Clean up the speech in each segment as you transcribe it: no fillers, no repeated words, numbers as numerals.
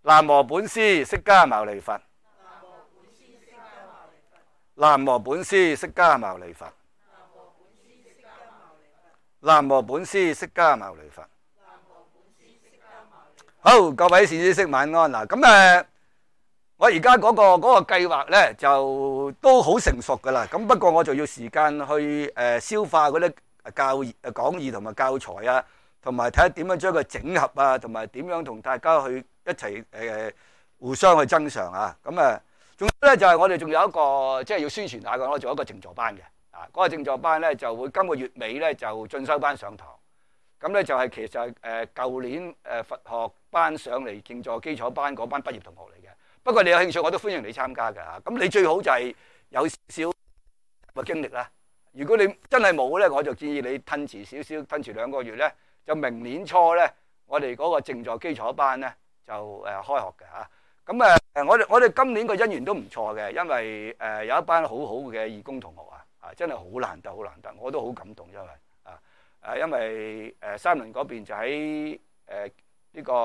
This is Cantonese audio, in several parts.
南無本師釋迦牟尼佛。南無本師釋迦牟尼佛。南無本師釋迦牟尼佛。好，各位善知識晚安嗱。咁我而家嗰個計劃咧就都好成熟噶啦。咁不過我就要時間去消化嗰啲講義同埋教材啊，同埋睇下點樣將佢整合啊，同埋點樣同大家去一齊互相去增上啊。咁仲有咧就係我哋仲有一個即係要宣傳下嘅，我做一個靜坐班嘅啊。嗰個靜坐班咧就會今個月尾咧就進修班上堂。咁咧就係其實係舊年佛學班上嚟靜坐基礎班嗰班畢業同學嚟嘅。不過你有興趣我都歡迎你參加㗎嚇。咁你最好就係有少少嘅經歷啦。如果你真係冇咧，我就建議你褪遲少少，褪遲2個月咧，就明年初咧，我哋嗰個靜坐基礎班咧就開學嘅嚇。咁我哋今年個因緣都唔錯嘅，因為有一班好好嘅義工同學啊，真係好難得，好難得，我都好感動，因為三輪嗰邊就喺呢個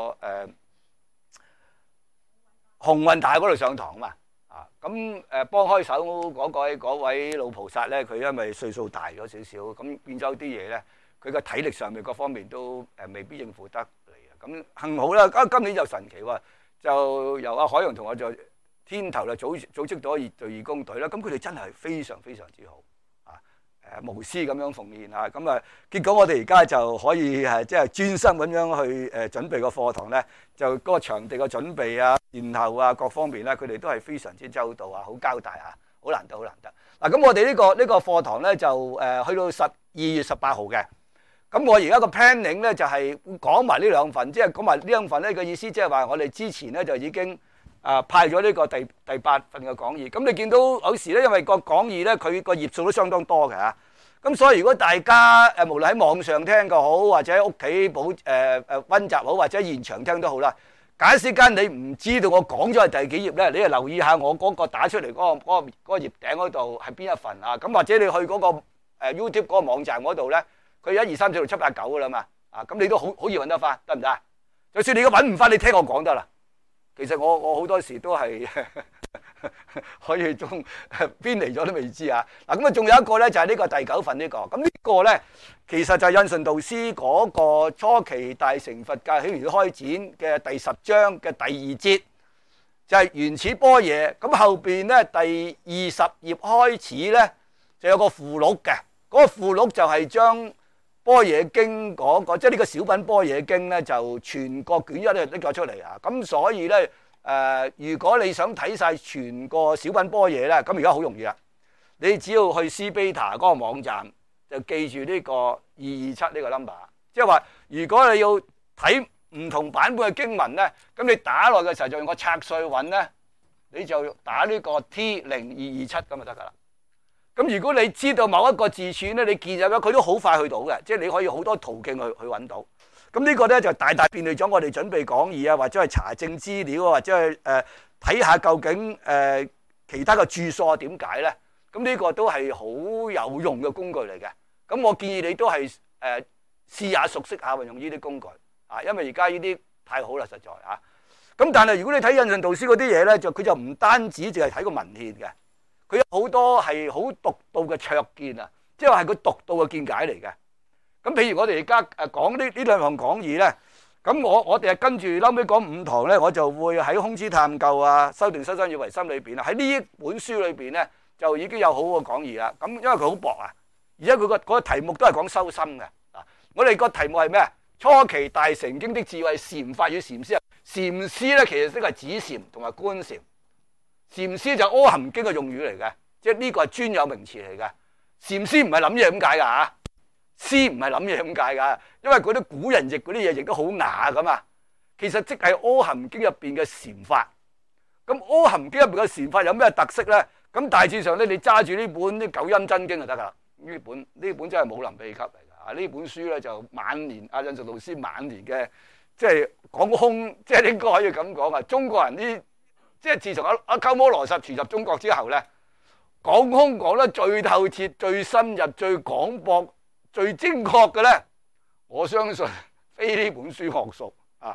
鴻運大嗰度上堂嘛，咁幫開手嗰位老菩薩咧，佢因為歲數大咗少少，咁變咗啲嘢咧，佢個體力上面各方面都未必應付得嚟啊。咁幸好啦，今年就神奇喎，就由阿海洋同學就天頭就組織咗隊義工隊啦。咁佢哋真係非常非常之好啊，無私咁樣奉獻啊。咁結果我哋而家就可以即係專心咁樣去準備個課堂咧，就嗰個場地嘅準備啊、善後啊各方面咧，佢哋都係非常之周到啊，好交代啊，好難得，好難得。嗱，咁我哋呢個課堂咧就去到12月18號嘅。咁我而家個 planning 咧就係講埋呢兩份，即係講埋呢兩份咧嘅意思，即係話我哋之前咧就已經派咗呢個第8份嘅講義。咁你見到有時咧，因為個講義咧佢個頁數都相當多嘅嚇。咁所以如果大家無論喺網上聽嘅好，或者喺屋企溫習好，或者現場聽都好啦，假使間你唔知道我講咗係第幾頁咧，你就留意下我嗰個打出嚟嗰個頁頂嗰度係邊一份啊？咁或者你去嗰個YouTube 嗰個網站嗰度咧。佢1、2、3、4、6、7、8、9噶啦嘛，咁你都好易揾得翻，得唔得？就算你而家揾唔翻，你聽我講得啦。其實我好多時都係可以仲邊嚟咗都未知啊。嗱，咁仲有一個咧，就係呢個第9份呢個。咁呢個咧，其實就係印順導師嗰個初期大乘佛教起源開展嘅第10章嘅第2節，就係原始般若。咁後邊咧第20頁開始咧，就有個附錄嘅。嗰個附錄就係將般若經嗰個，即係呢個小品般若經咧，就全個卷一咧拎咗出嚟啊！咁所以咧，如果你想睇晒全個小品般若咧，咁而家好容易啦。你只要去 C-Beta 嗰個網站，就記住呢個227呢個 number。即係話，如果你要睇唔同版本嘅經文咧，咁你打落嘅時候就用個拆碎揾咧，你就打呢個 T0227咁就得㗎啦。咁如果你知道某一個字串咧，你見入咗佢都好快去到嘅，即係你可以好多途徑去揾到。咁呢個咧就大大便利咗我哋準備講義啊，或者係查證資料啊，或者係睇下究竟其他嘅注疏點解咧？咁呢個都係好有用嘅工具嚟嘅。咁我建議你都係試下熟悉下運用呢啲工具啊，因為而家呢啲太好啦，實在啊。咁但係如果你睇印順導師嗰啲嘢咧，佢就唔單止淨係睇個文獻嘅。佢有好多係好獨到嘅卓見啊，即係話係佢獨到嘅見解嚟嘅。咁譬如我哋而家講呢兩項講義咧，咁我哋係跟住後尾講5堂咧，我就會喺空知探究啊、修定修身以為心裏邊啊，喺呢一本書裏邊咧就已經有好嘅講義啦。咁因為佢好薄啊，而且佢嗰個題目都係講修心嘅。我哋個題目係咩？初期大乘經的智慧禪法與禪師啊。禪師咧其實即係止禪同埋觀禪。禪師就阿含經嘅用語嚟嘅，即係呢個係專有名詞嚟嘅。禪師唔係諗嘢咁解㗎嚇，師唔係諗嘢咁解㗎，因為嗰啲古人譯嗰啲嘢譯得好雅㗎嘛。其實即係阿含經入邊嘅禪法。咁阿含經入邊嘅禪法有咩特色咧？咁大致上咧，你揸住呢本啲九陰真經就得㗎啦。呢本真係武林秘笈嚟㗎。呢本書咧就晚年阿印順導師晚年嘅，即係講空，即係應該可以咁講啊。中國人呢？即係自從阿鳩摩羅什傳入中國之後咧，講空講得最透徹、最深入、最廣博、最精確嘅咧，我相信非呢本書莫屬啊！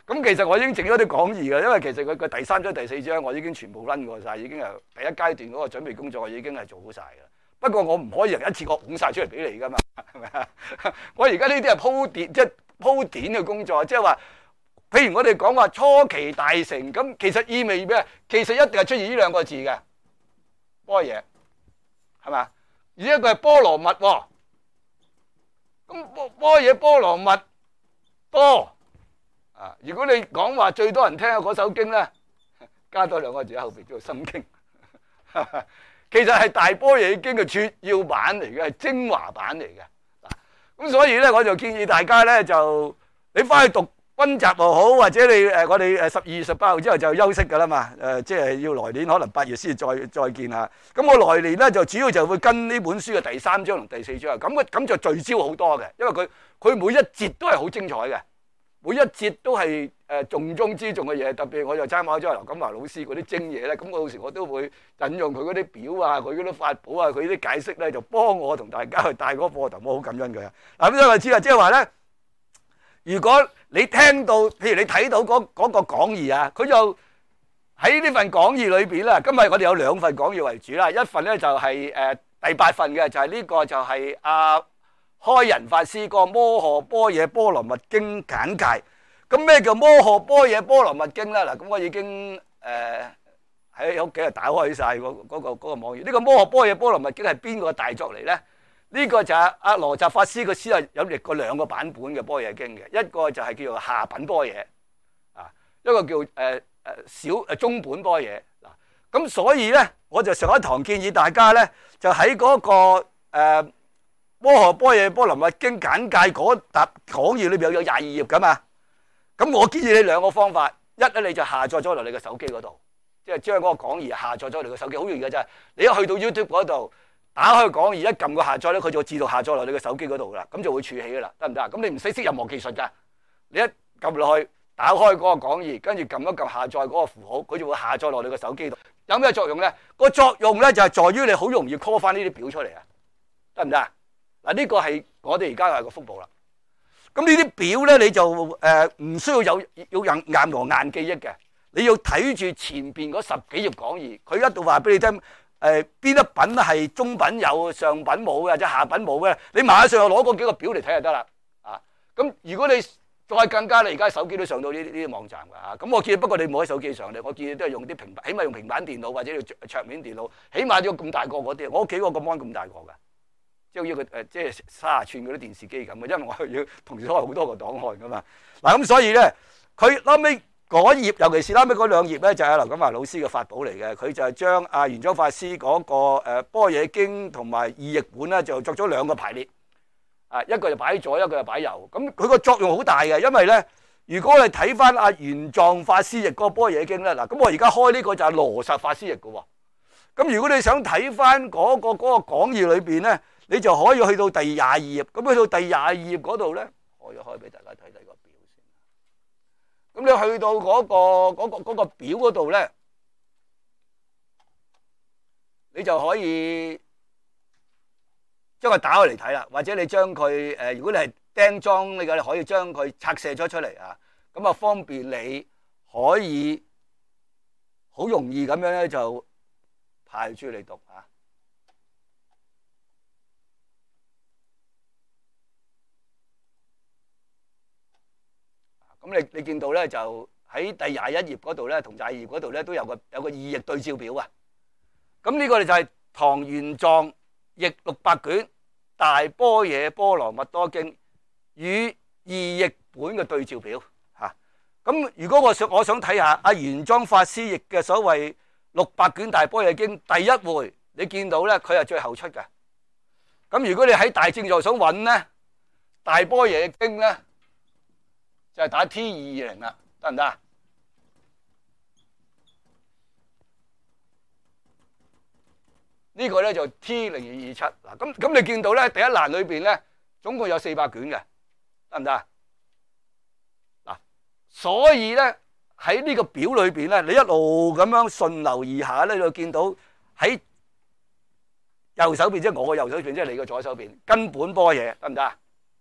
咁其實我已經整咗啲講義嘅，因為其實佢第3章、第4章我已經全部run過晒，已經係第一階段嗰個準備工作已經係做好晒㗎。不過我唔可以一次過拱晒出嚟俾你㗎嘛，係咪啊？我而家呢啲係鋪墊，即係鋪墊嘅工作，即係話，譬如我哋講話初期大成，咁其實意味咩？其實一定係出現呢兩個字嘅般若，係咪？而一個係波羅蜜喎，咁般若波羅蜜多。如果你講話最多人聽嘅嗰首經咧，加多2個字喺後邊叫做心經，其實係大般若經嘅撮要版嚟嘅，係精華版嚟嘅。咁所以咧，我就建議大家咧，就你翻去讀溫習又好，或者你我哋12月18號之後就休息㗎啦嘛。即係要來年可能8月先再見下。咁我來年咧就主要就會跟呢本書嘅第3章同第4章，咁就聚焦好多嘅，因為佢每一節都係好精彩嘅。每一節都係重中之重嘅嘢，特別我就參考咗劉錦華老師嗰啲精嘢咧，咁我有時我都會引用佢嗰啲表啊，佢嗰啲法寶啊，佢啲解釋咧，就幫我同大家去帶嗰個課堂，我好感恩佢啊！嗱，咁所以我知啦，即係話咧，如果你聽到，譬如你睇到嗰個講義啊，佢就喺呢份講義裏邊啦。今日我哋有2份講義為主啦，一份咧就係第8份嘅，就係呢個就係開仁法師個《摩訶般若波羅蜜經簡介》。咁咩叫《摩訶般若波羅蜜經》咧？嗱，咁我已經喺屋企啊打開晒嗰個網頁。呢個《摩訶般若波羅蜜經》係邊個大作嚟咧？呢個就係阿羅什法師個師啊，有譯過2個版本嘅《般若經》嘅，一個就係叫做下品般若啊，一個叫中本般若嗱。咁所以咧，我就上一堂建議大家咧，就喺嗰個摩訶般若波羅蜜經簡介嗰沓講義裏邊有22頁噶嘛，咁我建議你2個方法，一咧你就下載咗落你嘅手機嗰度，即係將嗰個講義下載咗落你嘅手機，好容易嘅啫。你一去到 YouTube 嗰度，打開講義，一撳個下載咧，佢就自動下載落你嘅手機嗰度啦，咁就會儲起噶啦，得唔得啊？咁你唔使識任何技術噶，你一撳落去，打開嗰個講義，跟住撳一撳下載嗰個符號，佢就會下載落你嘅手機度。有咩作用咧？個作用咧就係在於你好容易 call 翻呢啲表出嚟啊，得唔得啊？嗱，呢個係我哋而家係個福報啦。咁呢啲表咧，你就唔需要有硬和硬記憶嘅，你要睇住前邊嗰10幾頁講義，佢一度話俾你聽，邊一品係中品有，上品冇嘅，或者下品冇嘅，你馬上攞嗰幾個表嚟睇就得啦。咁如果你再更加，你而家手機都上到呢啲網站㗎。咁我建議，不過你冇喺手機上咧，我建議都係用啲平板，起碼用平板電腦或者要桌面電腦，起碼要咁大個嗰啲。我屋企嗰個 mon 咁大個㗎。即係要個即係30寸嗰啲電視機咁嘅，因為我要同時開好多個檔案噶嘛。嗱，咁所以咧，佢後尾嗰頁，尤其是後尾嗰2頁咧，就係劉錦華老師嘅法寶嚟嘅。佢就係將阿玄奘法師嗰個般若經同埋意譯本咧，就作咗2個排列。一個就擺左，一個就擺右。咁佢個作用好大嘅，因為咧，如果你睇翻阿玄奘法師譯嗰個般若經咧，嗱，咁我而家開呢個就係羅什法師譯嘅喎。咁如果你想睇翻嗰個講義裏邊咧，你就可以去到第22頁，咁去到第22頁嗰度咧，我要開俾大家睇睇個表先。咁你去到嗰個表嗰度咧，你就可以將佢打開嚟睇啦，或者你將佢如果你係釘裝你可以將佢拆卸咗出嚟啊，咁啊方便你可以好容易咁樣咧就排住嚟讀啊。咁你見到咧，就喺第21頁嗰度咧，同22頁嗰度咧都有個意譯對照表啊。咁呢個就係唐玄奘譯600卷大般若波羅蜜多經與意譯本嘅對照表嚇。咁如果我想睇下阿玄奘法師譯嘅所謂600卷大般若經第一回，你見到咧佢係最後出嘅。咁如果你喺大正藏想揾咧大般若經咧，就係打 T220啦，得唔得啊？呢個咧就 T0227嗱，咁你見到咧第一欄裏邊咧總共有400卷嘅，得唔得啊？嗱，所以咧喺呢個表裏邊咧，你一路咁樣順流而下咧，你就見到喺右手邊，即係我嘅右手邊，即係你嘅左手邊根本般若，得唔得啊？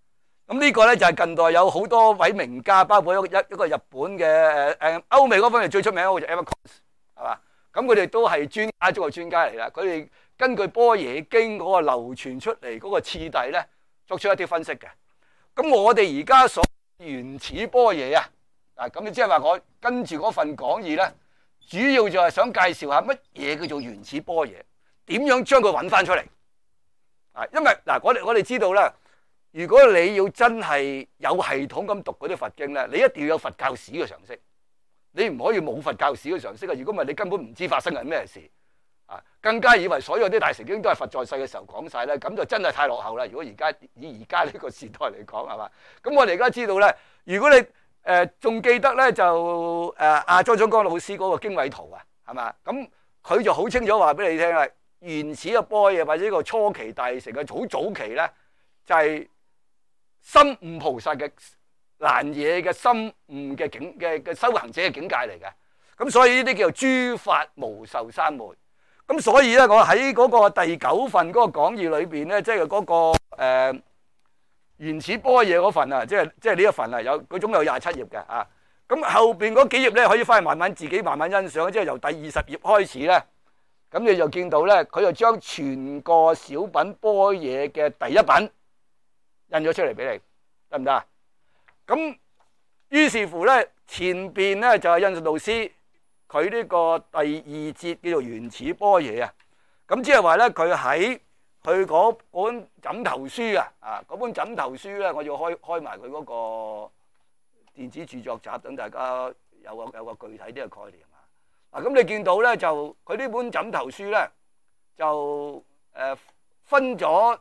咁呢個咧就係近代有好多位名家，包括一個日本嘅歐美嗰方面最出名嗰個就 Evans 係嘛？咁佢哋都係專家中嘅專家嚟啦。佢哋根據般若經嗰個流傳出嚟嗰個次第咧，作出一啲分析嘅。咁我哋而家所原始般若啊，咁即係話我跟住嗰份講義咧，主要就係想介紹下乜嘢叫做原始般若，點樣將佢揾翻出嚟。因為我哋知道咧。如果你要真係有系統咁讀嗰啲佛經咧，你一定要有佛教史嘅常識，你唔可以冇佛教史嘅常識啊！如果唔係，你根本唔知發生緊咩事啊！更加以為所有啲大乘經都係佛在世嘅時候講晒咧，咁就真係太落後啦！如果以而家呢個時代嚟講係嘛？咁我哋而家知道咧，如果你仲記得咧，就阿莊總剛老師嗰個經緯圖啊，係嘛？咁佢就好清楚話俾你聽啦，原始嘅般若或者呢個初期大乘嘅好早期咧，就係心悟菩薩嘅難嘢嘅心悟嘅嘅修行者嘅境界嚟嘅，咁所以呢啲叫做諸法無受三昧。咁所以咧，我喺嗰個第9份嗰個講義裏邊咧，即係嗰個原始般若嗰份啊，即係呢一份啊，佢總有27頁嘅啊。咁後邊嗰幾頁咧，可以翻去自己慢慢欣賞，即係由第20頁開始咧，咁你就見到咧，佢就將全個小品般若嘅第1品印咗出嚟俾你，得唔得啊？咁於是乎咧，前邊咧就係印順導師佢呢個第2節叫做原始般若啊。咁即係話咧，佢喺佢嗰本枕頭書啊，嗰本枕頭書咧，我要開埋佢嗰個電子著作集，等大家有個具體啲嘅概念啊。嗱，咁你見到咧，就佢呢本枕頭書咧，就分咗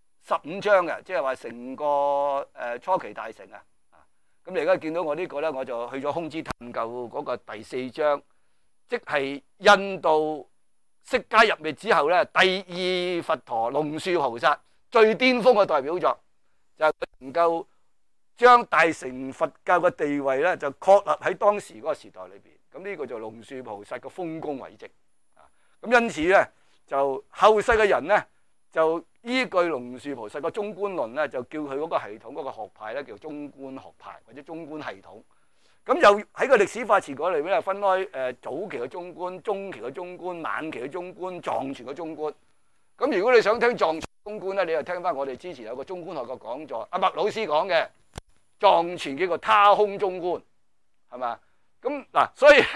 15章嘅，即係話成個初期大乘啊！咁你而家見到我呢個咧，我就去咗空之探究嗰個第4章，即係印度釋迦入滅之後咧，第2佛陀龍樹菩薩最巔峰嘅代表作，就係佢能夠將大乘佛教嘅地位咧，就確立喺當時嗰個時代裏邊。咁呢個就龍樹菩薩嘅豐功偉績啊！咁因此咧，就後世嘅人咧，就依據龍樹菩薩個中觀論咧，就叫佢嗰個系統嗰個學派咧，叫中觀學派或者中觀系統。咁又喺個歷史發展過嚟咧，分開早期嘅中觀、中期嘅中觀、晚期嘅中觀、藏傳嘅中觀。咁如果你想聽藏傳中觀咧，你就聽翻我哋之前有個中觀學嘅講座，阿麥老師講嘅藏傳叫做他空中觀，係嘛？咁嗱，所以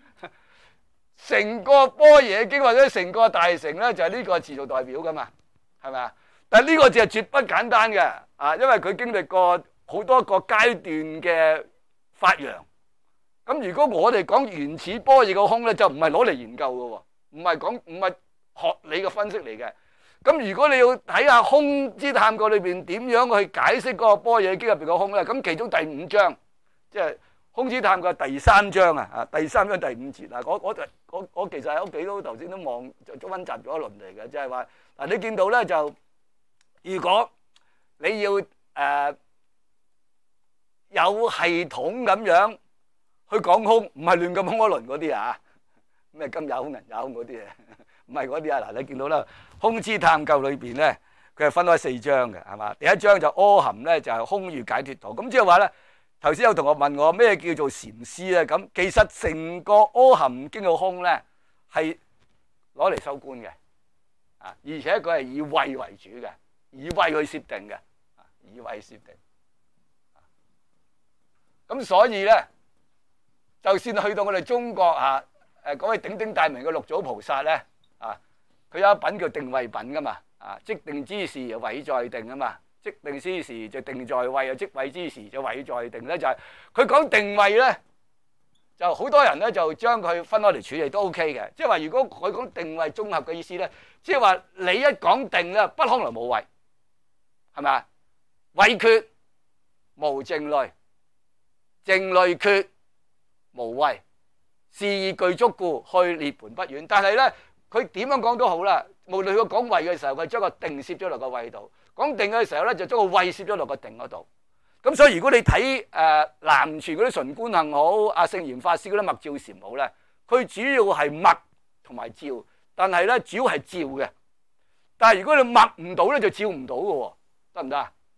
成個般若經或者成個大乘咧，就係呢個字做代表噶嘛。係咪啊？但係呢個字係絕不簡單嘅啊，因為佢經歷過好多個階段嘅發揚。咁如果我哋講原始般若個空咧，就唔係攞嚟研究嘅，唔係學理嘅分析嚟嘅。咁如果你要睇下空之探究裏邊點樣去解釋嗰個般若經入邊個空咧，咁其中第5章即係空之探究第3章啊，第3章第5節啊，我其實喺屋企都頭先都望就溫習咗一輪嚟嘅，即係話。嗱，你見到咧就，如果你要有系統咁樣去講空，唔係亂咁空一輪嗰啲啊，咩金有空銀有空嗰啲啊，唔係嗰啲啊。嗱，你見到啦，空之探究裏邊咧，佢係分開4章嘅，係嘛？第1章就阿含咧，就係空與解脫道。咁即係話咧，頭先有同學問我咩叫做禪師咧？咁其實成個阿含經嘅空咧係攞嚟收觀嘅。而且佢係以慧為主嘅，以慧去攝定嘅，以慧攝定。咁所以咧，就算去到我哋中國嗰位鼎鼎大名嘅六祖菩薩咧，佢有一品叫定慧品噶嘛，即定之時就慧在定啊嘛，即定之時就定在慧，即慧之時就慧在定咧，就係佢講定慧咧。就好多人咧就將佢分開嚟處理都 OK 嘅，即係話如果佢講定慧綜合嘅意思咧，即係話你一講定咧，不可能無慧，係咪啊？慧缺無靜慮，靜慮缺無慧，是以具足故，去涅槃不遠。但係咧，佢點樣講都好啦，無論佢講慧嘅時候，佢將個定攝咗落個慧度；講定嘅時候咧，就將個慧攝咗落個定嗰度。咁所以如果你睇南傳嗰啲純觀行好，阿聖嚴法師嗰啲默照禪好咧，佢主要係默同埋照，但係咧主要係照嘅。但係如果你默唔到咧，就照唔到嘅喎，得唔得啊？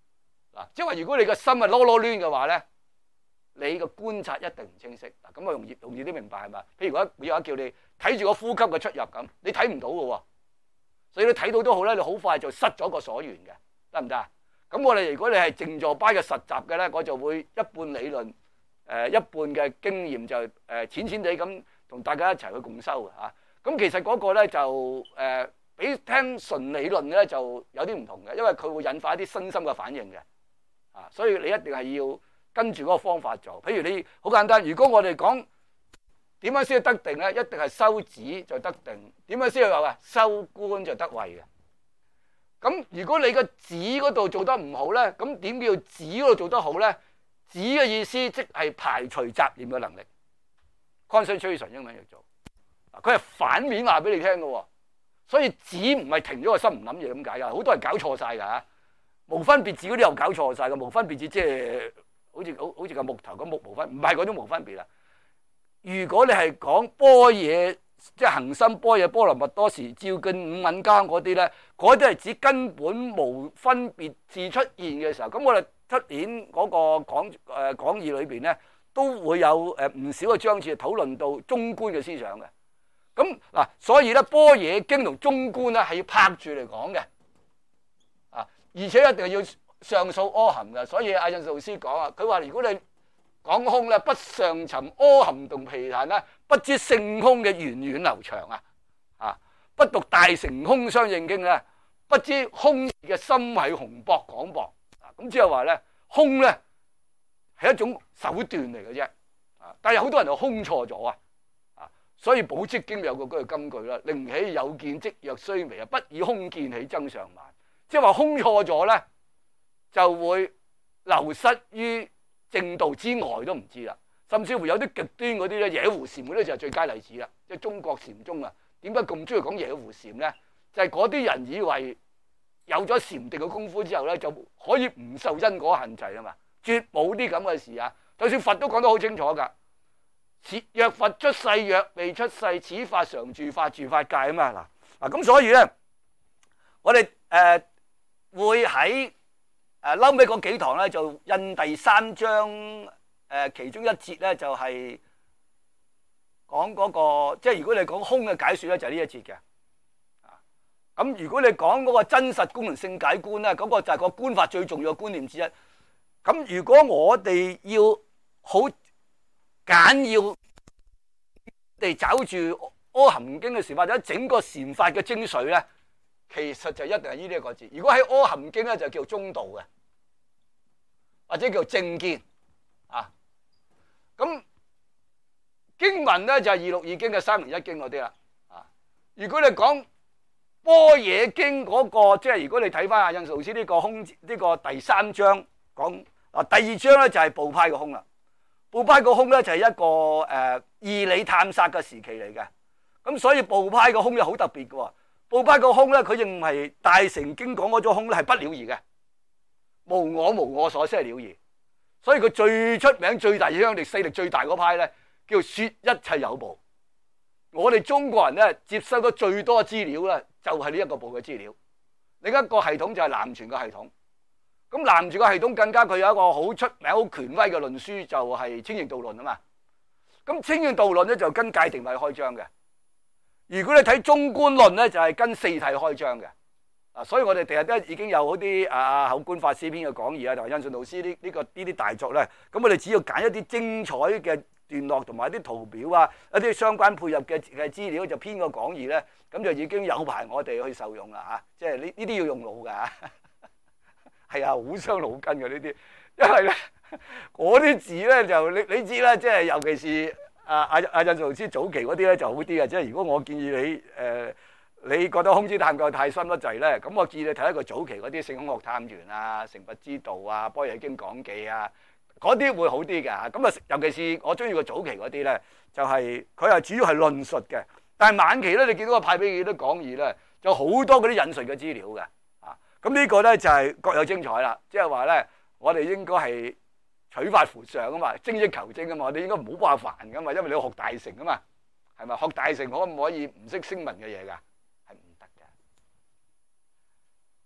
嗱，即係話如果你個心係囉囉攣嘅話咧，你個觀察一定唔清晰。嗱，咁啊容易啲明白係嘛？譬如如果叫你睇住個呼吸嘅出入咁，你睇唔到嘅喎，所以你睇到都好咧，你好快就失咗個所緣嘅，得唔得啊？咁我哋如果你係靜坐班嘅實習嘅咧，我就會一半理論，一半嘅經驗就淺淺地咁同大家一齊去共修嘅嚇。咁其實嗰個咧就比聽純理論咧就有啲唔同嘅，因為佢會引發一啲身心嘅反應嘅，所以你一定係要跟住嗰個方法做。譬如你好簡單，如果我哋講點樣先得定咧，一定係修止就得定。點樣先係話修觀就得慧嘅。咁如果你個止嗰度做得唔好咧，咁點叫止嗰度做得好咧？止嘅意思即係排除雜念嘅能力 concentration 英文譯做，佢係反面話俾你聽嘅喎。所以止唔係停咗個心唔諗嘢咁解㗎，好多人搞錯晒㗎嚇。無分別止嗰啲又搞錯晒嘅，無分別止即係好似個木頭咁木無分，唔係嗰種無分別啦。如果你係講般若，即係恒心般若波羅蜜多時照見五蘊間嗰啲咧，嗰啲係指根本無分別自出現嘅時候。咁我哋出年嗰個講義裏邊咧，都會有唔少嘅章節討論到中觀嘅思想嘅。咁嗱，所以咧般若經同中觀咧係要拍住嚟講嘅，而且一定係要上溯阿含嘅。所以阿印順老師講啊，佢話如果你講空咧，不上尋阿含同毗曇咧，不知性空嘅源遠流長啊！不讀大乘空相應經咧，不知空嘅深係宏博廣博。咁即係話咧，空咧係一種手段嚟嘅啫。但係好多人就空錯咗啊！所以《寶積經》有個金句啦，寧起有見即若須彌啊，不以空見起增上慢。即係話空錯咗咧，就會流失於正道之外都唔知啦。甚至乎有啲極端嗰啲咧，野狐禪嗰啲就係最佳例子啦。即係中國禪宗啊，點解咁中意講野狐禪咧？就係嗰啲人以為有咗禪定嘅功夫之後咧，就可以唔受因果限制啊嘛，絕冇啲咁嘅事啊！就算佛都講得好清楚㗎。若佛出世，若未出世，此法常住法，住法界啊嘛。嗱咁所以咧，我哋會喺嬲尾嗰幾堂咧，就印第三章其中一節咧，就係講嗰個，即係如果你講空嘅解說咧，就係呢一節嘅。咁如果你講嗰個真實觀同性解觀咧，嗰個就係個觀法最重要嘅觀念之一。咁如果我哋要好簡要地找住阿含經嘅時，或者整個禪法嘅精髓咧，其實就一定係呢一個字。如果喺阿含經咧，就叫中道嘅，或者叫正見啊。咁經文咧就係二六二經嘅三零一經嗰啲啦。如果你講般若經嗰個，即係如果你睇翻阿印順老師呢個空呢個第三章講第二章咧就係部派嘅空啦。部派個空咧就係一個義理探索嘅時期嚟嘅，咁所以部派個空又好特別嘅喎。部派個空咧，佢認為大乘經講嗰種空咧係不了義嘅，無我無我所先係了義。所以佢最出名、最大影響力、勢力最大嗰派咧，叫説一切有部。我哋中國人咧接收咗最多資料咧，就係呢一個部嘅資料。另一個系統就係南傳嘅系統。咁南傳嘅系統更加佢有一個好出名、好權威嘅論書，就係《清淨道論》啊嘛。咁《清淨道論》咧就跟戒定慧開章嘅。如果你睇《中觀論》咧，就係跟四諦開章嘅。所以我哋第日都已經有好啲口觀法師編嘅講義啊，同埋印順老師呢啲大作咧。咁我哋只要揀一啲精彩嘅段落同埋一啲圖表啊，一啲相關配合嘅資料，就編個講義咧，咁就已經有排我哋去受用啦嚇。即係呢啲要用腦㗎。係啊，好傷腦筋嘅呢啲，因為咧嗰啲字咧就你知啦，即係尤其是阿印順老師早期嗰啲咧就好啲嘅。即係如果我建議你你覺得空之探究太深得滯咧，咁我建議你睇一個早期嗰啲《性空學探源》啊、《成佛之道》啊、《般若經講記》啊，嗰啲會好啲嘅。咁啊，尤其是我中意個早期嗰啲咧，就係佢係主要係論述嘅，但係晚期咧，你見到個派俾幾多講義咧，就好多嗰啲引述嘅資料嘅。咁呢個咧就係各有精彩啦，即係話咧，我哋應該係取法乎上啊嘛，精益求精啊嘛，我哋應該唔好怕煩噶嘛，因為你要學大乘啊嘛，係咪？學大乘可唔可以唔識聲聞嘅嘢㗎？係唔得嘅。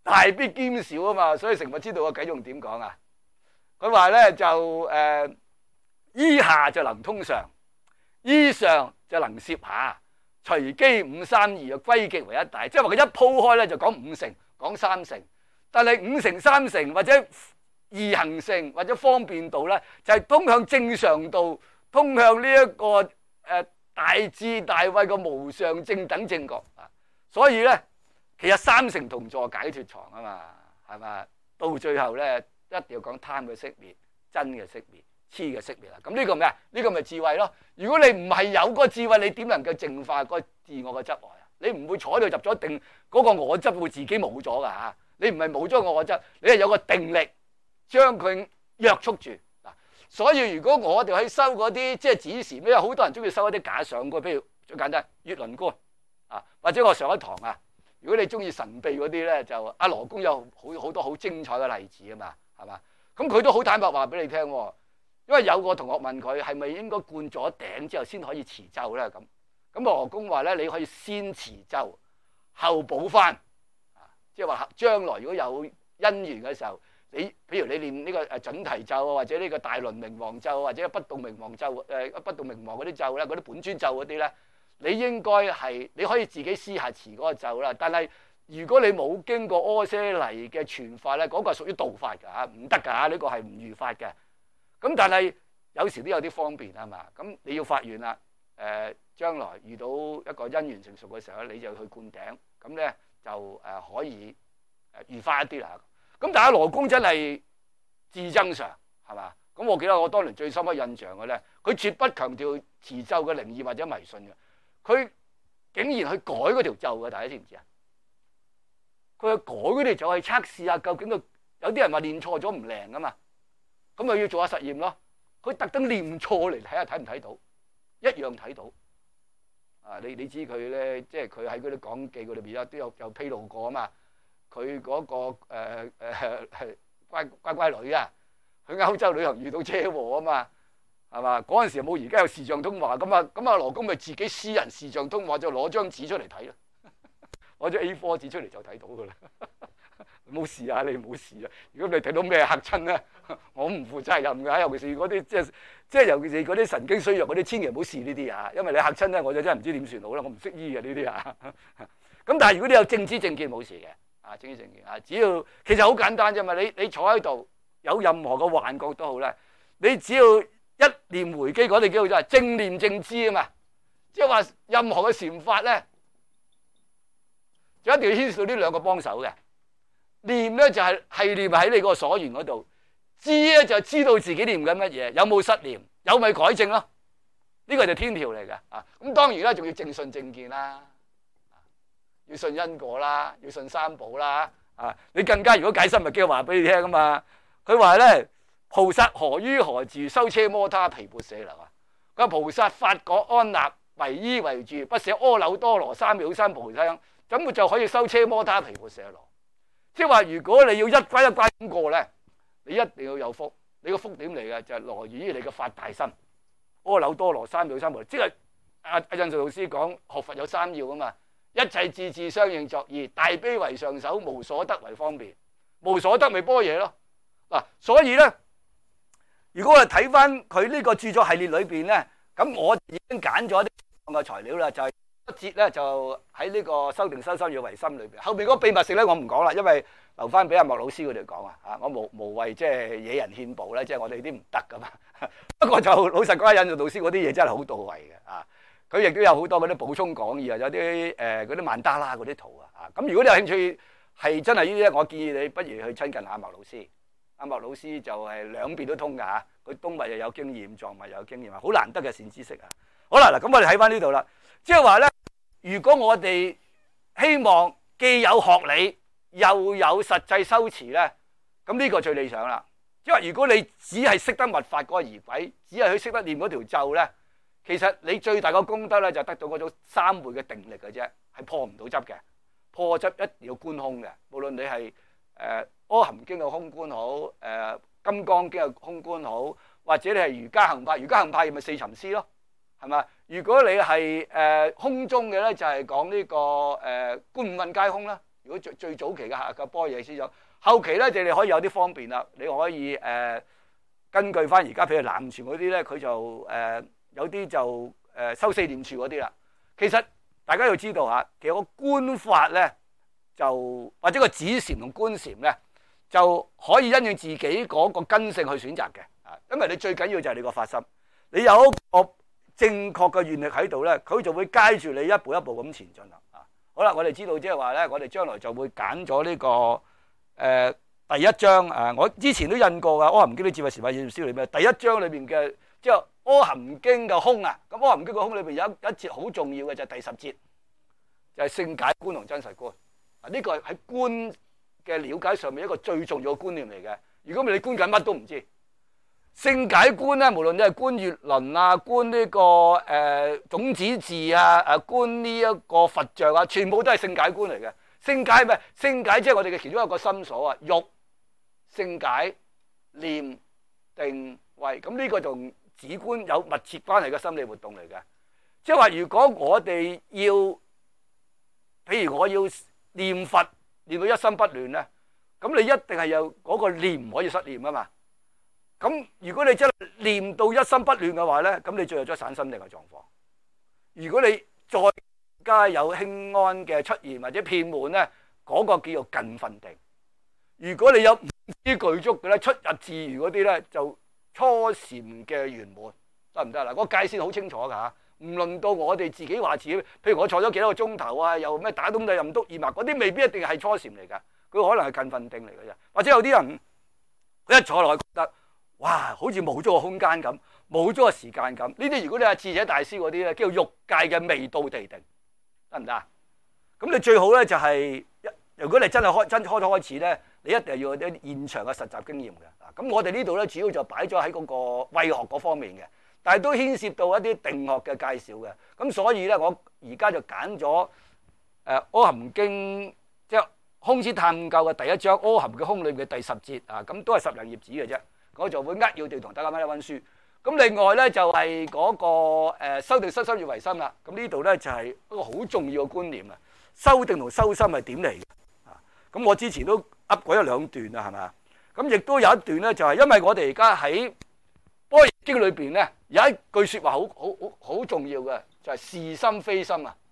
大必兼少啊嘛，所以成佛之道嘅偈用點講啊？佢話咧就依下就能通上，依上就能攝下，隨機五三二啊，歸極為一大。即係話佢一鋪開咧就講五乘，講三乘，但係五乘三乘或者易行乘或者方便道咧，就係通向正常道，通向呢一個大智大慧嘅無上正等正覺啊。所以咧，其實三乘同坐解脫床啊嘛，係嘛？到最後咧，一定要講貪嘅熄滅，真嘅熄滅，痴嘅熄滅啦。咁呢個咩啊？呢個咪智慧咯。如果你唔係有嗰個智慧，你點能夠淨化嗰個自我嘅執我啊？你唔會坐喺度入咗定，嗰個我執會自己冇咗噶嚇。你唔係冇咗個我執，你係有個定力將佢約束住嗱。所以如果我哋去修嗰啲即係指示咩，好多人中意修一啲假想觀，譬如最簡單月輪觀啊，或者我上一堂啊。如果你中意神秘嗰啲咧，就阿羅公有好多好精彩嘅例子啊嘛，係嘛？咁佢都好坦白話俾你聽喎，因為有個同學問佢係咪應該灌咗頂之後先可以持咒咧？咁羅公話咧，你可以先持咒後補翻，即係話將來如果有因緣嘅時候，你譬如你念呢個準提咒啊，或者呢個大輪明王咒或者不動明王咒不動明王嗰啲咒咧，嗰啲本尊咒嗰啲咧。你應該係你可以自己私下持嗰個咒啦，但係如果你冇經過阿闍黎嘅傳法咧，嗰個係屬於道法㗎嚇，唔得㗎，呢個係唔如法嘅。咁但係有時都有啲方便啊嘛，咁你要發願啦，將來遇到一個因緣成熟嘅時候咧，你就去灌頂，咁咧就可以如法一啲啦。咁但係羅公真係至真常係嘛？咁我記得我當年最深刻印象嘅咧，佢絕不強調持咒嘅靈異或者迷信嘅。佢竟然去改嗰條咒嘅，大家知唔知啊？佢去改嗰條咒去測試下究竟佢有啲人話練錯咗唔靈㗎嘛，咁咪要做下實驗咯。佢特登練錯嚟睇下睇唔睇到，一樣睇到。啊，你知佢咧，即係佢喺嗰啲講記嗰裏邊都有披露過啊嘛。佢嗰個乖女啊，去歐洲旅行遇到車禍啊嘛。係嘛？嗰陣時冇而家有視像通話咁啊羅公咪自己私人視像通話就攞張紙出嚟睇咯，攞張 A4 紙出嚟就睇到噶啦。冇事啊，你冇事啊。如果你睇到咩嚇親咧，我唔負責任㗎。尤其是嗰啲即係尤其是嗰啲神經衰弱嗰啲，千祈唔好試呢啲啊。因為你嚇親咧，我就真係唔知點算好啦。我唔識醫嘅呢啲啊。咁但係如果你有正知正見冇事嘅啊，正知正見啊，只要其實好簡單啫嘛。你坐喺度有任何嘅幻覺都好咧，你只要一念回機，嗰啲叫做就係正念正知啊嘛，即係話任何嘅禪法咧，就一定要牽涉到呢兩個幫手嘅。念咧就係念喺你個所緣嗰度，知咧就知道自己念緊乜嘢，有冇失念，有咪改正咯。呢個就天條嚟嘅啊。咁當然啦，仲要正信正見啦，要信因果啦，要信三寶啦。啊，你更加如果解深密經話俾你聽啊嘛，佢話咧。菩薩何於何住修車摩他毗缽舍那啊？佢話菩薩發覺安立為依為住，不捨阿耨多羅三藐三菩提香，咁就可以修車摩他毗缽舍那。即係話，如果你要一關一關咁過咧，你一定要有福。你個福點嚟嘅？就係來源於你嘅發大心。阿耨多羅三藐三菩提，即係阿印順老師講學佛有三要啊嘛。一切智智相應作意，大悲為上首，無所得為方便。無所得咪般若咯。嗱，所以咧。如果我哋睇翻佢呢個著作系列裏邊咧，咁我已經揀咗啲嘅材料啦，就係一節咧就喺呢個修定修心要為心裏邊。後邊嗰個秘密性咧，我唔講啦，因為留翻俾阿莫老師佢哋講啊。嚇，我無謂即係惹人獻寶咧，即係我哋啲唔得噶嘛。不過就老實講，印順老師嗰啲嘢真係好到位嘅啊。佢亦都有好多嗰啲補充講義啊，有啲嗰啲曼達拉嗰啲圖啊。咁如果你有興趣係真係呢啲咧，我建議你不如去親近阿莫老師。阿莫老師就係兩邊都通㗎嚇，佢東密又有經驗，藏密又有經驗，好難得嘅善知識啊！好啦，嗱咁我哋睇翻呢度啦，即係話咧，如果我哋希望既有學理又有實際修持咧，咁呢個最理想啦。因為如果你只係識得密法嗰個儀軌，只係去識得念嗰條咒咧，其實你最大嘅功德咧就得到嗰種三昧嘅定力嘅啫，係破唔到執嘅。破執一定要觀空嘅，無論你係阿含經嘅空觀好，金剛經嘅空觀好，或者你係瑜伽行派，瑜伽行派咪四尋思咯，係嘛？如果你係空中嘅咧，就係講呢個觀五蘊皆空啦， 如果最早期嘅般若思想，後期咧就你可以有啲方便啦。你可以根據翻而家譬如南傳嗰啲咧，佢就有啲就修四念處嗰啲啦。其實大家要知道嚇，其實個觀法咧就或者個止禪同觀禪咧，就可以因應自己嗰個根性去選擇嘅。因為你最緊要就係你個發心，你有一個正確嘅願力喺度咧，佢就會街住你一步一步咁前進啦。好啦，我哋知道即係話咧，我哋將來就會揀咗呢個第一章我之前都印過噶《阿含經》啲智慧禪法要師裏面第一章裏邊嘅即係《阿含經》嘅空啊。咁《阿含經》嘅空裏邊有一節好重要嘅就係第10節，就係勝解觀同真實觀。呢個係喺觀嘅了解上面一個最重要嘅觀念嚟嘅。如果唔係你觀緊乜都唔知。勝解觀咧，無論你係觀月輪啊，觀呢個種子字啊，觀呢一個佛像啊，全部都係勝解觀嚟嘅。勝解咩？勝解即係我哋嘅其中一個心所啊，欲、勝解、念、定、慧。咁呢個同止觀有密切關係嘅心理活動嚟嘅。即係話，如果我哋要，譬如我要念佛，念到一心不亂咧，咁你一定係有嗰個念唔可以失念啊嘛。咁如果你真係念到一心不亂嘅話咧，咁你進入咗散心定嘅狀況。如果你再加有輕安嘅出現或者片滿咧，嗰個叫做近分定。如果你有五支具足嘅咧，出入自如嗰啲咧，就初禪嘅圓滿，得唔得？嗱，嗰個界線好清楚㗎嚇，唔輪到我哋自己話自己。譬如我坐咗幾多個鐘頭啊，又咩打東帝任督二脈嗰啲，未必一定係初禪嚟㗎，佢可能係近分定嚟嘅啫。或者有啲人佢一坐落去覺得，哇！好似冇咗個空間咁，冇咗個時間咁。呢啲如果你係智者大師嗰啲咧，叫欲界嘅未到地定，得唔得啊？咁你最好咧就係如果你真係開始咧，你一定要有啲現場嘅實習經驗嘅。咁我哋呢度咧主要就擺咗喺嗰個慧學嗰方面嘅，但係都牽涉到一啲定學嘅介紹嘅。咁所以咧，我而家就揀咗《阿含經》，即係空之探究嘅第一章《阿含嘅空》裏面嘅第10節啊，咁都係10零頁紙嘅啫。我就會扼要地同大家溫一溫書。咁另外咧就係嗰個修定身心要為心啦。咁呢度咧就係一個好重要嘅觀念啊。修定同修心係點嚟嘅？咁我之前都噏過一兩段啦，係咪？咁亦都有一段咧，就係因為我哋而家喺《般若經》裏邊咧，有一句説話好重要嘅，就係是心非心啊，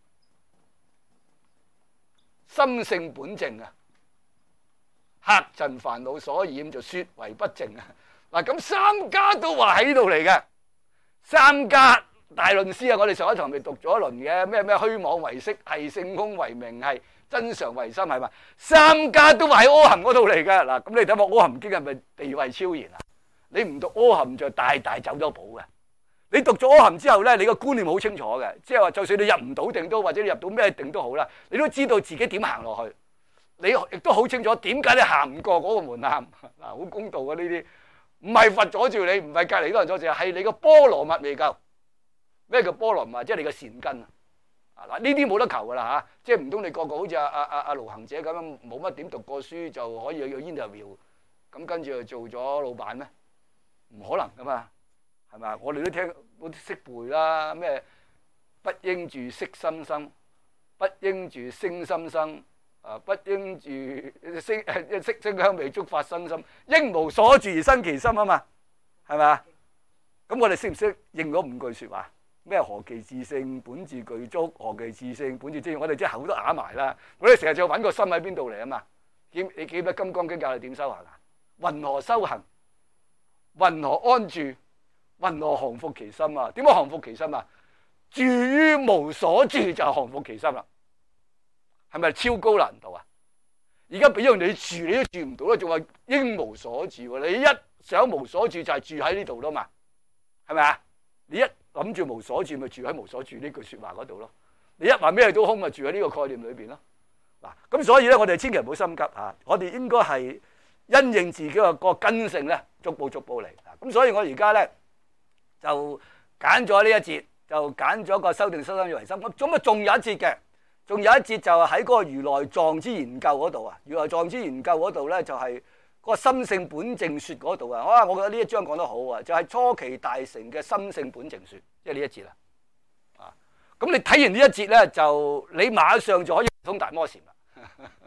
心性本淨啊，客塵煩惱所染就説為不淨啊。嗱，咁三家都話喺呢度嚟嘅，三家大論師啊，我哋上一堂咪讀咗一輪嘅，咩虛妄為色，係性空為名，係真常為心，係嘛？三家都話喺阿含嗰度嚟嘅。嗱，咁你睇下《阿含經》係咪地位超然啊？你唔讀阿含就大大走咗寶嘅。你讀咗阿含之後咧，你個觀念好清楚嘅，即係話就算你入唔到定都，或者你入到咩定都好啦，你都知道自己點行落去。你亦都好清楚點解你行唔過嗰個門檻。嗱，好公道嘅呢啲。唔係佛阻住你，唔係隔離嗰人阻住你，係你個波羅蜜未夠。咩叫波羅蜜？即係你個善根啊！嗱，呢啲冇得求噶啦嚇，即係唔通你個個好似阿盧行者咁樣冇乜點讀過書就可以去 interview，咁跟住就做咗老闆咩？唔可能噶嘛，係咪？我哋都聽都識背啦，咩不應住色心生，不應住聲心生。不應住色香味觸法生心，應無所住而生其心啊嘛，係咪啊？咁我哋識唔識應嗰5句説話？咩何其自性本自具足，何其自性本自真如？我哋即係口都啞埋啦。我哋成日就揾個心喺邊度嚟啊嘛？你記唔記得《金剛經》教你點修行啊？云何修行？云何安住？云何降伏其心啊？點樣降伏其心啊？住於無所住就係降伏其心啦。係咪超高難度啊？而家俾咗你住，你都住唔到啦，仲話應無所住喎？你一想無所住就係住喺呢度啦嘛，係咪啊？你一諗住無所住，咪住喺無所住呢句説話嗰度咯。你一話咩都空，咪住喺呢個概念裏邊咯。嗱，咁所以咧，我哋千祈唔好心急嚇，我哋應該係因應自己個根性咧，逐步嚟。咁所以我而家咧就揀咗呢一節，就揀咗個修定身心要為心。咁仲有一節嘅。仲有一節就係喺嗰個如來藏之研究嗰度啊，如來藏之研究嗰度咧就係嗰個心性本淨説嗰度啊。我覺得呢一章講得好啊，就係初期大乘嘅心性本淨説，即係呢一節啦。咁你睇完呢一節咧，就你馬上就可以通達摩禪啦。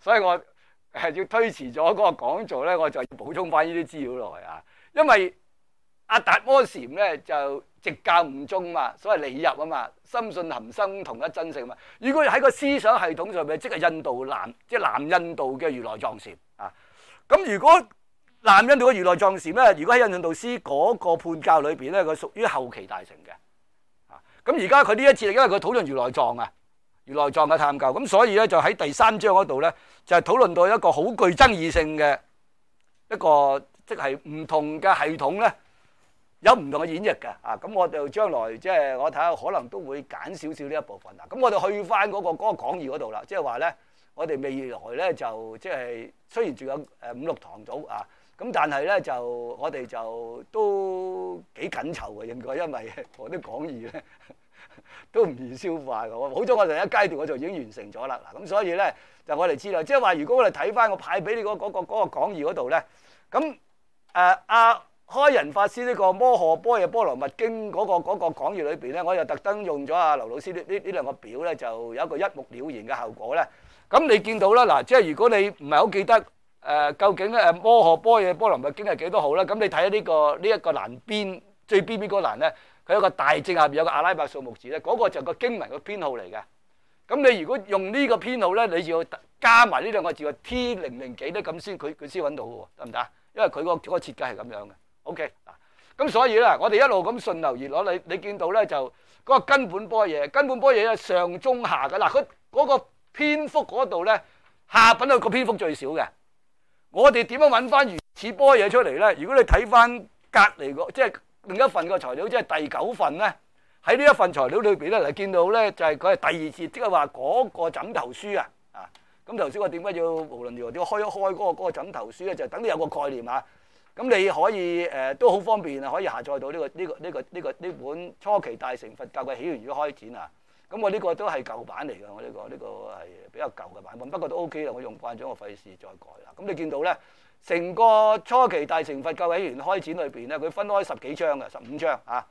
所以我要推遲咗嗰個講座咧，我就要補充翻呢啲資料落嚟啊。因為阿達摩禪咧就直教悟中嘛，所謂理入啊嘛，深信含生同一真性嘛。如果喺個思想系統上面，即係印度南，即係南印度嘅如來藏禪啊。咁如果南印度嘅如來藏禪咧，如果喺印度師嗰個判教裏邊咧，佢屬於後期大成嘅。啊，咁而家佢呢一次，因為佢討論如來藏啊，如來藏嘅探究，咁所以咧就喺第3章嗰度咧，就係討論到一個好具爭議性嘅一個，即係唔同嘅系統咧，有唔同嘅演繹嘅。啊，咁我哋將來即係我睇下，可能都會揀少少呢一部分啦。咁我哋去翻嗰個講義嗰度啦，即係話咧，我哋未來咧就即係雖然仲有5-6堂組啊。咁但係咧就我哋就都幾緊湊嘅應該，因為我啲講義咧都唔易消化嘅。好彩我第一階段我就已經完成咗啦。嗱，咁所以咧就我哋知啦，即係話如果我哋睇翻我派俾你嗰個講義嗰度咧，咁阿開仁法師呢個《摩訶般若波羅蜜經》嗰個講義裏邊咧，我就特登用咗阿劉老師呢兩個表咧，就有一個一目了然嘅效果咧。咁你見到啦，嗱，即係如果你唔係好記得。究竟咧摩訶般若波羅蜜經係幾多號咧？咁你睇下呢一個欄邊最邊嗰欄咧，佢有個大正下邊有個阿拉伯數目字咧，嗰個就係個經文嘅編號嚟嘅。咁你如果用呢個編號咧，你就要加埋呢兩個字嘅 T00幾咧，咁先佢先揾到嘅喎，得唔得？因為佢嗰個設計係咁樣嘅。OK 嗱，咁所以咧，我哋一路咁順流而攞，你見到咧就嗰個根本般若，根本般若係上中下嘅。嗱，佢嗰個篇幅嗰度咧，下品個篇幅最少嘅。我哋點樣揾翻原始般若出嚟咧？如果你睇翻隔離個，即係另一份個材料，即係第9份咧，喺呢一份材料裏邊咧，嚟見到咧就係佢係第2節，即係話嗰個枕頭書啊！啊，咁頭先我點解要無論如何都要開一開嗰個枕頭書咧？就等你有個概念啊！咁你可以都好方便啊，可以下載到呢本初期大乘佛教嘅起源與開展啊！咁我呢個都係舊版嚟嘅，我呢個係比較舊嘅版本，不過都 OK 啦，我用慣咗，我費事再改啦。咁你見到咧，成個初期大乘佛教起源開展裏邊咧，佢分開10幾章嘅，15章啊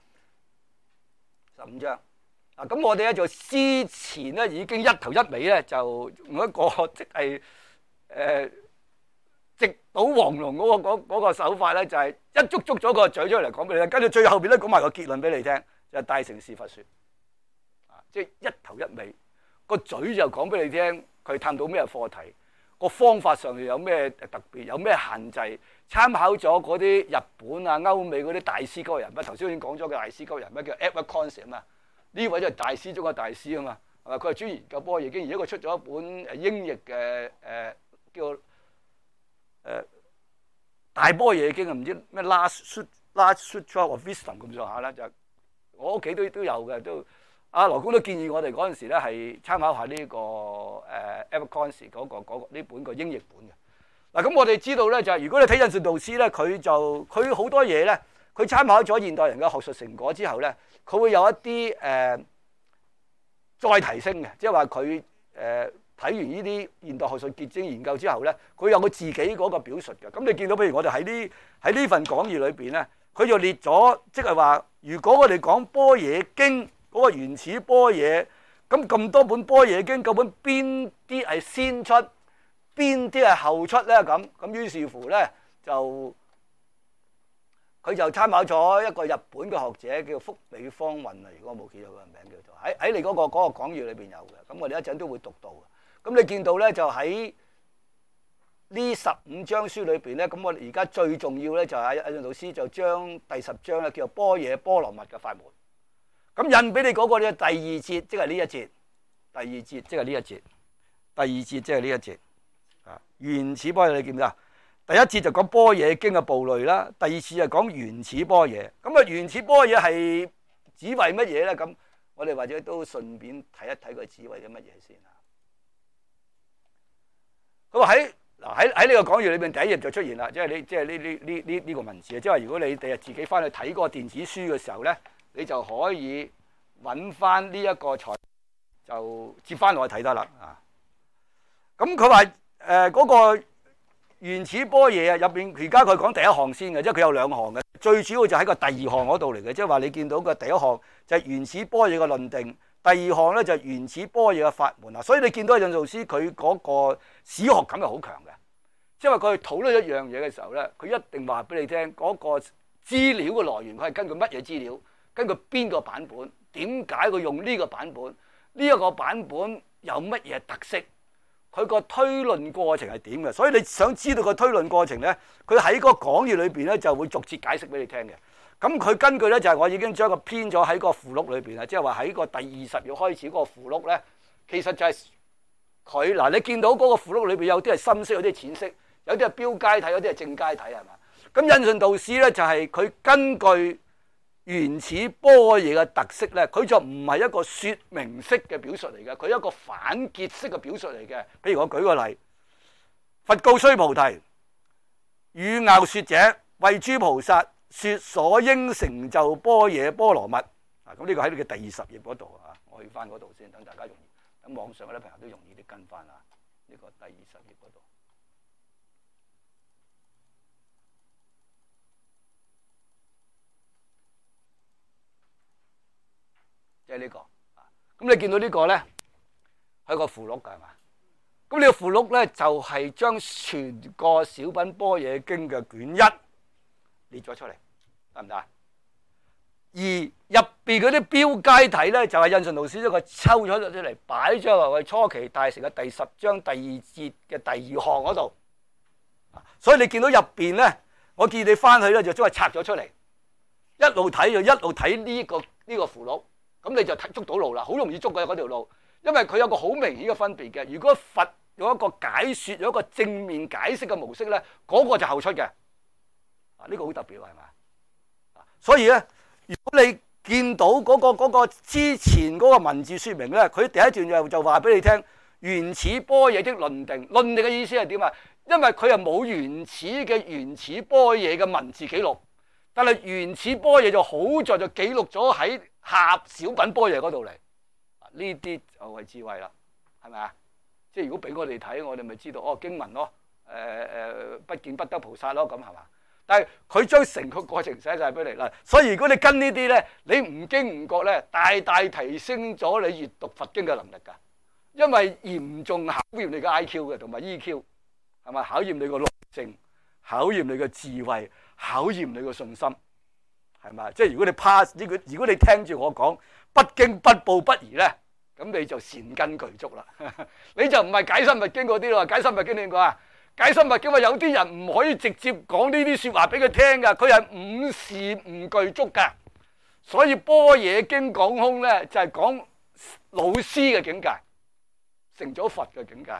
，15章。啊，咁我哋咧就之前咧已經一頭一尾咧就用一個即係直搗黃龍嗰個手法咧，就係一捉咗個嘴出嚟講俾你聽，跟住最後邊咧講埋個結論俾你聽，就係大乘是佛說。即係一頭一尾，個嘴就講俾你聽，佢探到咩課題，個方法上有咩特別，有咩限制，參考咗嗰啲日本啊、歐美嗰啲大師級人物。頭先已經講咗個大師級人物叫 Edward Constance 啊嘛，呢位就係大師中嘅大師啊嘛，係咪？佢係專研究般若經，而家佢出咗一本英譯嘅叫大般若經啊，唔知咩 Last Sutra of Wisdom 咁上下啦，就我屋企都有嘅都。阿羅公都建議我哋嗰陣時咧係參考下呢個Edward Constance 嗰呢本個英譯本嘅。嗱，咁我哋知道咧就係如果你睇印順導師咧，佢好多嘢咧，佢參考咗現代人嘅學術成果之後咧，佢會有一啲再提升嘅，即係話佢睇完呢啲現代學術結晶研究之後咧，佢有佢自己嗰個表述嘅。咁你見到譬如我哋喺呢份講義裏邊咧，佢就列咗，即係話如果我哋講般若經。嗰個原始般若，咁多本般若經，究竟邊啲係先出，邊啲係後出咧？咁於是乎咧，佢就參考咗一個日本嘅學者叫福美方運啊，如果我冇記錯個名叫做喺你嗰個講義裏邊有嘅，咁我哋一陣都會讀到嘅。咁你見到咧就喺呢15章書裏邊咧，咁我哋而家最重要咧就係印順導師就將第10章咧叫做般若波羅蜜嘅法門。咁印俾你嗰個咧第2節，即係呢一節；第2節即係呢一節；第2節即係呢一節。啊，原始般若你見唔見啊？第一節就講般若經嘅部類啦，第2節就講原始般若。咁啊，原始般若係指為乜嘢咧？咁我哋或者都順便睇一睇佢指為咗乜嘢先啊。佢話喺呢個講義裏邊第一頁就出現啦，即係呢個文字啊，即係話如果你第日自己翻去睇嗰個電子書嘅時候咧。你就可以揾翻呢一個材，就接翻落去睇得啦啊！咁佢話嗰個原始般若啊，入邊而家佢講第一項先嘅，即係佢有2項嘅，最主要就喺個第2項嗰度嚟嘅，即係話你見到個第一項就係原始般若嘅論定， 第二項咧就係原始般若嘅法門啊。所以你見到印度師佢嗰個史學感係好強嘅，即係話佢去討論一樣嘢嘅時候咧，佢一定話俾你聽嗰個資料嘅來源，佢係根據乜嘢資料，根據邊個版本，點解佢用呢個版本，呢一個版本有乜嘢特色，佢個推論過程係點嘅。所以你想知道個推論過程咧，佢喺個講義裏邊咧就會逐節解釋俾你聽嘅。咁佢根據咧就係我已經將個編咗喺個附錄裏邊啊，即係話喺個第20頁開始嗰個附錄咧，其實就係佢嗱，你見到嗰個附錄裏邊有啲係深色，有啲係淺色，有啲係標楷體，有啲係正楷體，係嘛？咁印順導師咧就係佢根據原始般若嘅特色咧，佢就唔係一個說明式嘅表述嚟嘅，佢係一個反結式嘅表述嚟嘅。譬如我舉個例，佛告須菩提：汝樂說者，為諸菩薩說所應成就般若波羅蜜。啊，咁呢個喺你嘅第20頁嗰度啊，我去翻嗰度先，等大家容易，等網上嗰啲朋友都容易啲跟翻啊。呢個第20頁嗰度，即係呢個啊。咁你見到呢個咧，係個附錄㗎係嘛？咁呢個附錄咧就係將全個小品般若經嘅卷1列咗出嚟，得唔得？而入邊嗰啲標楷體咧，就係印順導師將佢抽咗出嚟，擺咗落去初期大成嘅第10章第2節嘅第2項嗰度。所以你見到入邊咧，我建議你翻去咧就將佢拆咗出嚟，一路睇就一路睇呢個附錄，咁你就捉到路啦，好容易捉嘅嗰條路，因為佢有個好明顯嘅分別嘅。如果佛用一個解説，用一個正面解釋嘅模式咧，嗰個就後出嘅。呢個好特別喎，係嘛？所以咧，如果你見到嗰個之前嗰個文字説明咧，佢第一段就話俾你聽原始般若的論定。論定嘅意思係點啊？因為佢係冇原始般若嘅文字記錄，但係原始般若就好在就記錄咗喺下小品般若嗰度嚟。呢啲就係智慧啦，係咪啊？即係如果俾我哋睇，我哋咪知道哦，經文咯，不見不得菩薩咯，咁係嘛？但係佢將成個過程寫晒俾你啦，所以如果你跟呢啲咧，你唔經唔覺咧，大大提升咗你閱讀佛經嘅能力㗎。因為嚴重考驗你嘅 IQ 嘅同埋 EQ， 係咪？考驗你個耐性，考驗你嘅智慧，考驗你嘅信心，係咪？即係如果你 pass 呢個，如果你聽住我講不驚不怖不疑咧，咁你就善根具足啦。你就唔係解深密經嗰啲咯，解深密經點講啊？解深密經話有啲人唔可以直接講呢啲説話俾佢聽噶，佢係五事唔具足噶。所以般若經講空咧，就係講老師嘅境界，成咗佛嘅境界。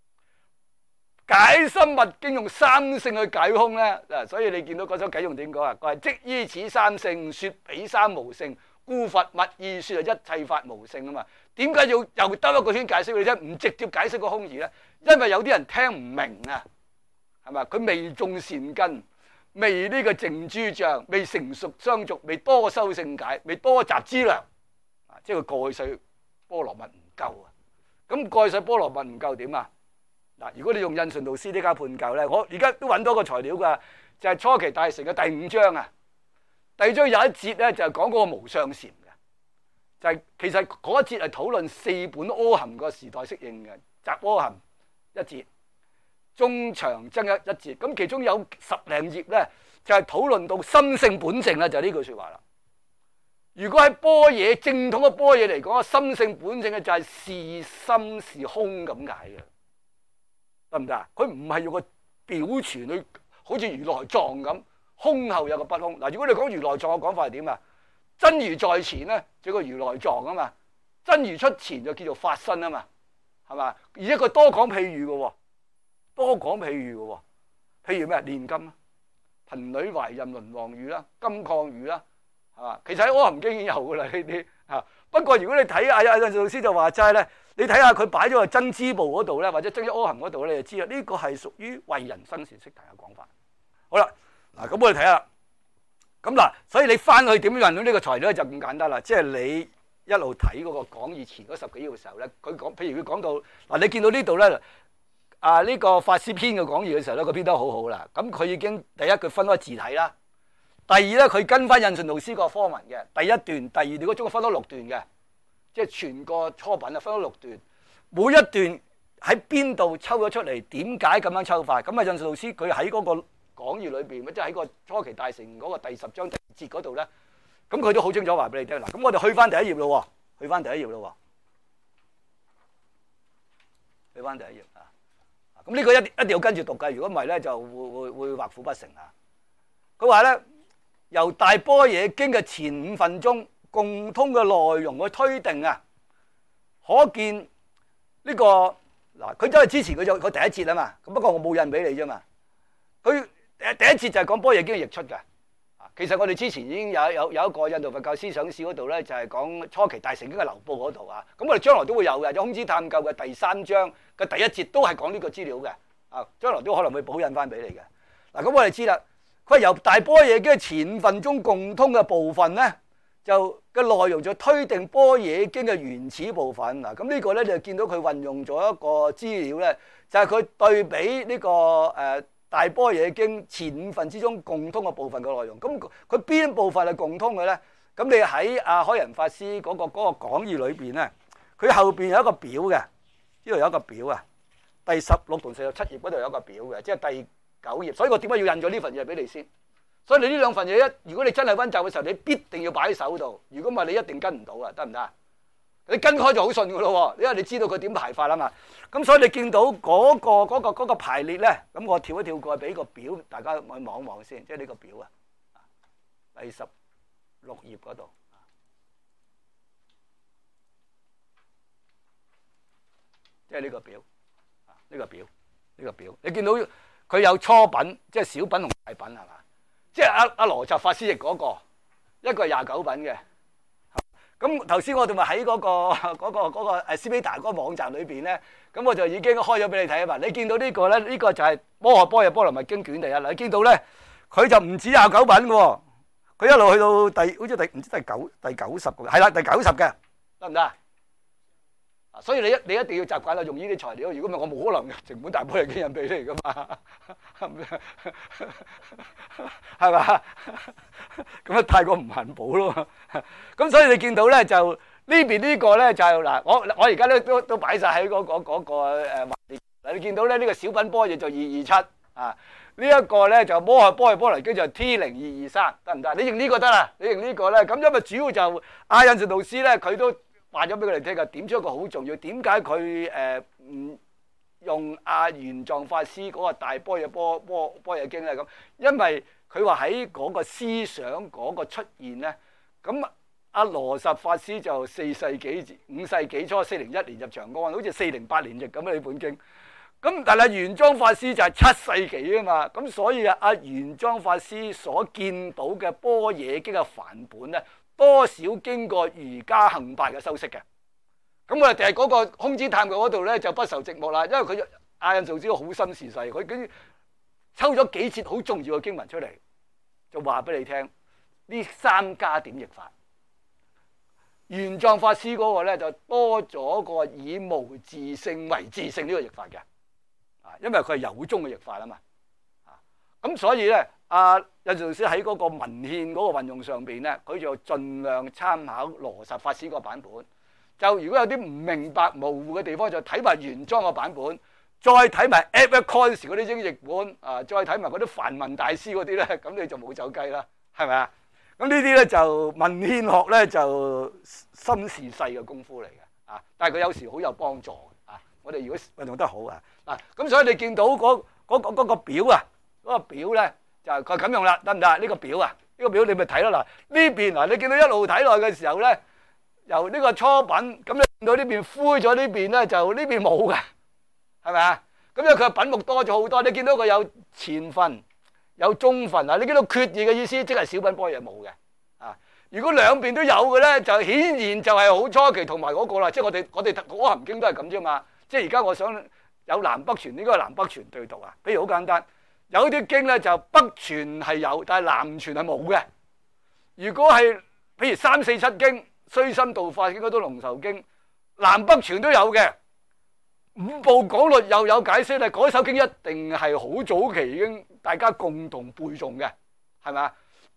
解深密經用三性去解空咧，嗱，所以你見到嗰首偈用點講啊？佢係即依此三性，説彼三無性，故佛密意説就一切法無性啊嘛。點解要又兜一個圈解釋俾你聽？唔直接解釋個空義咧？因為有啲人聽唔明啊，係咪？佢未種善根，未呢個淨諸障，未成熟相續，未多修聖解，未多集資糧啊！即係佢過去世波羅蜜唔夠啊！咁過去世波羅蜜唔夠點啊？嗱，如果你用印順導師呢家判教咧，我而家都揾到個材料㗎，就係初期大成嘅第5章啊。第2章有一節咧，就係講嗰個無相禪嘅，就係其實嗰一節係討論4本阿含個時代適應嘅，集阿含一節，中長增一節，咁其中有10零頁咧，就係討論到心性本性啦，就係呢句説話啦。如果喺般若正統嘅般若嚟講，心性本性嘅就係是心是空咁解嘅，得唔得啊？佢唔係用個表傳去，好似如來藏咁，空後有個不空。嗱，如果你講如來藏嘅講法係點啊？真如在前咧，就個如來藏啊嘛；真如出前就叫做法身啊嘛，係嘛？而且佢多講譬喻嘅喎，多講譬喻嘅喎。譬如咩？煉金啊，貧女懷孕輪王語啦，金礦語啦，係嘛？其實喺《阿含經》已經有嘅啦呢啲嚇。不過如果你睇阿印老師就話齋咧，你睇下佢擺咗個真知部嗰度咧，或者真一阿含嗰度咧，你就知啦。呢個係屬於為人生善識題嘅講法。好啦，嗱咁我哋睇下。咁嗱，所以你翻去點樣運用呢個材料就咁簡單啦。即係你一路睇嗰個講義前嗰10幾頁嘅時候咧，佢講，譬如佢講到嗱，你見到呢度咧，呢個法師編嘅講義嘅時候咧，佢編得好好啦。咁佢已經第一佢分開字體啦，第二咧佢跟翻印順導師個科文嘅第1段、第2段，嗰中分咗6段嘅。 即係全個初品啊，分咗6段，每一段喺邊度抽咗出嚟，點解咁樣抽法？咁啊，印順導師佢喺嗰個講義裏邊，即係喺個初期大成嗰個第10章第2節嗰度咧，咁佢都好清楚話俾你聽。嗱，咁我哋去翻第一頁咯，去翻第一頁咯，去翻第一頁啊！咁呢個一定要跟住讀㗎，如果唔係咧就會畫虎不成啊！佢話咧，由大般若經嘅前5分鐘共通嘅內容去推定啊，可見呢個嗱，佢都係之前佢第一節啊嘛，咁不過我冇印俾你啫嘛。佢第一節就係講般若經嘅譯出嘅。其實我哋之前已經有一個印度佛教思想史嗰度咧，就係講初期大乘經嘅流布嗰度啊。咁我哋將來都會有嘅，有空之探究嘅第3章嘅第1節都係講呢個資料嘅。啊，將來都可能會補印翻俾你嘅。嗱，咁我哋知啦，佢係由大般若經嘅前5分鐘共通嘅部分咧，就嘅內容就推定般若經嘅原始部分。嗱，咁呢個咧就見到佢運用咗一個資料咧，就係佢對比呢個大般若經前5分之中共通嘅部分嘅內容。咁佢邊部分係共通嘅咧？咁你喺阿開仁法師嗰個講義裏邊咧，佢後邊有一個表嘅，呢度有一個表啊，第16同47頁嗰度有一個表嘅，即係第9頁。所以我點解要印咗呢份嘢俾你先？所以你呢兩份嘢如果你真係溫習嘅時候，你必定要擺喺手度。如果唔係，你一定跟唔到啊，得唔得？你跟開就好順噶咯，因為你知道佢點排法啊嘛。咁所以你見到嗰個排列咧，咁我跳一跳過去俾個表，大家去望一望先，即係呢個表啊，第16頁嗰度，即係呢個表，呢個表，你見到佢有初品，即係小品同大品係嘛？即係阿羅什法師譯嗰個，一個係29品嘅。咁頭先我哋咪喺嗰個斯比達嗰個網站裏邊咧，咁我就已經開咗俾你睇啊嘛。你見到呢個咧，呢個就係《摩訶般若波羅蜜經卷》第1啦。你見到咧，佢就唔止29品嘅，佢一路去到好似唔知第90個，係啦，第90嘅，得唔得啊？所以你一定要習慣啦，用呢啲材料。如果唔係，我冇可能成本大般若經印俾你噶嘛，係嘛？咁啊太過唔環保咯。咁所以你見到咧，就呢邊呢個咧就嗱，我而家都擺晒喺嗰個環節。嗱，你見到咧呢個小品般若就227啊，呢一個咧就摩訶般若波羅經就 T0223，得唔得？你認呢個得啦，你認呢個咧，咁因為主要就阿印順導師咧，佢都話咗俾佢哋聽㗎，點出一個好重要。點解佢唔用阿玄奘法師嗰個大般若般若經咧？咁因為佢話喺嗰個思想嗰個出現咧，咁阿羅什法師就4世紀、5世紀初401年入長安，好似408年譯咁啊呢本經。咁但係玄奘法師就係7世紀啊嘛，咁所以阿玄奘法師所見到嘅般若經嘅梵本咧，多少經過瑜伽行派嘅修飾嘅。咁我哋喺嗰個空之探究嗰度咧就不受寂寞啦，因為佢阿印順導師好心時細，佢抽咗幾節好重要嘅經文出嚟，就話俾你聽呢3家點譯法。玄奘法師嗰個咧就多咗個以無自性為自性呢個譯法嘅，因為佢係有宗嘅譯法啊嘛。咁所以咧，阿印順導師喺嗰個文獻嗰個運用上邊咧，佢就盡量參考羅什法師個版本。就如果有啲唔明白模糊嘅地方，就睇埋玄奘個版本，再睇埋 Edward Conze 嗰啲英譯本，再睇埋嗰啲梵文大師嗰啲咧，咁你就冇走雞啦，係咪啊？咁呢啲咧就文獻學咧就心事細嘅功夫嚟嘅，但係佢有時好有幫助嘅，我哋如果運用得好咁所以你見到嗰個表啊，嗰個表咧就佢咁用啦，得唔得？呢個表啊，呢個表你咪睇咯。嗱，呢邊嗱，你見到一路睇落嘅時候咧，由呢個初品咁你見到呢邊灰咗，呢邊咧就呢邊冇嘅，係咪啊？咁因為佢嘅品目多咗好多，你見到佢有前分有中分啊，你見到缺義嘅意思，即係小品般若冇嘅。如果兩邊都有嘅咧，就顯然就係好初期同埋嗰個啦。即係我哋《阿含經》都係咁啫嘛。即係而家我想有南北傳，應該係南北傳對讀啊。譬如好簡單，有啲經咧就北傳係有，但係南傳係冇嘅。如果係譬如3、4、7經、須深道法經、嗰啲龍壽經，南北傳都有嘅。5部講律又有解釋咧，嗰首經一定係好早期已經大家共同背誦嘅，係咪啊？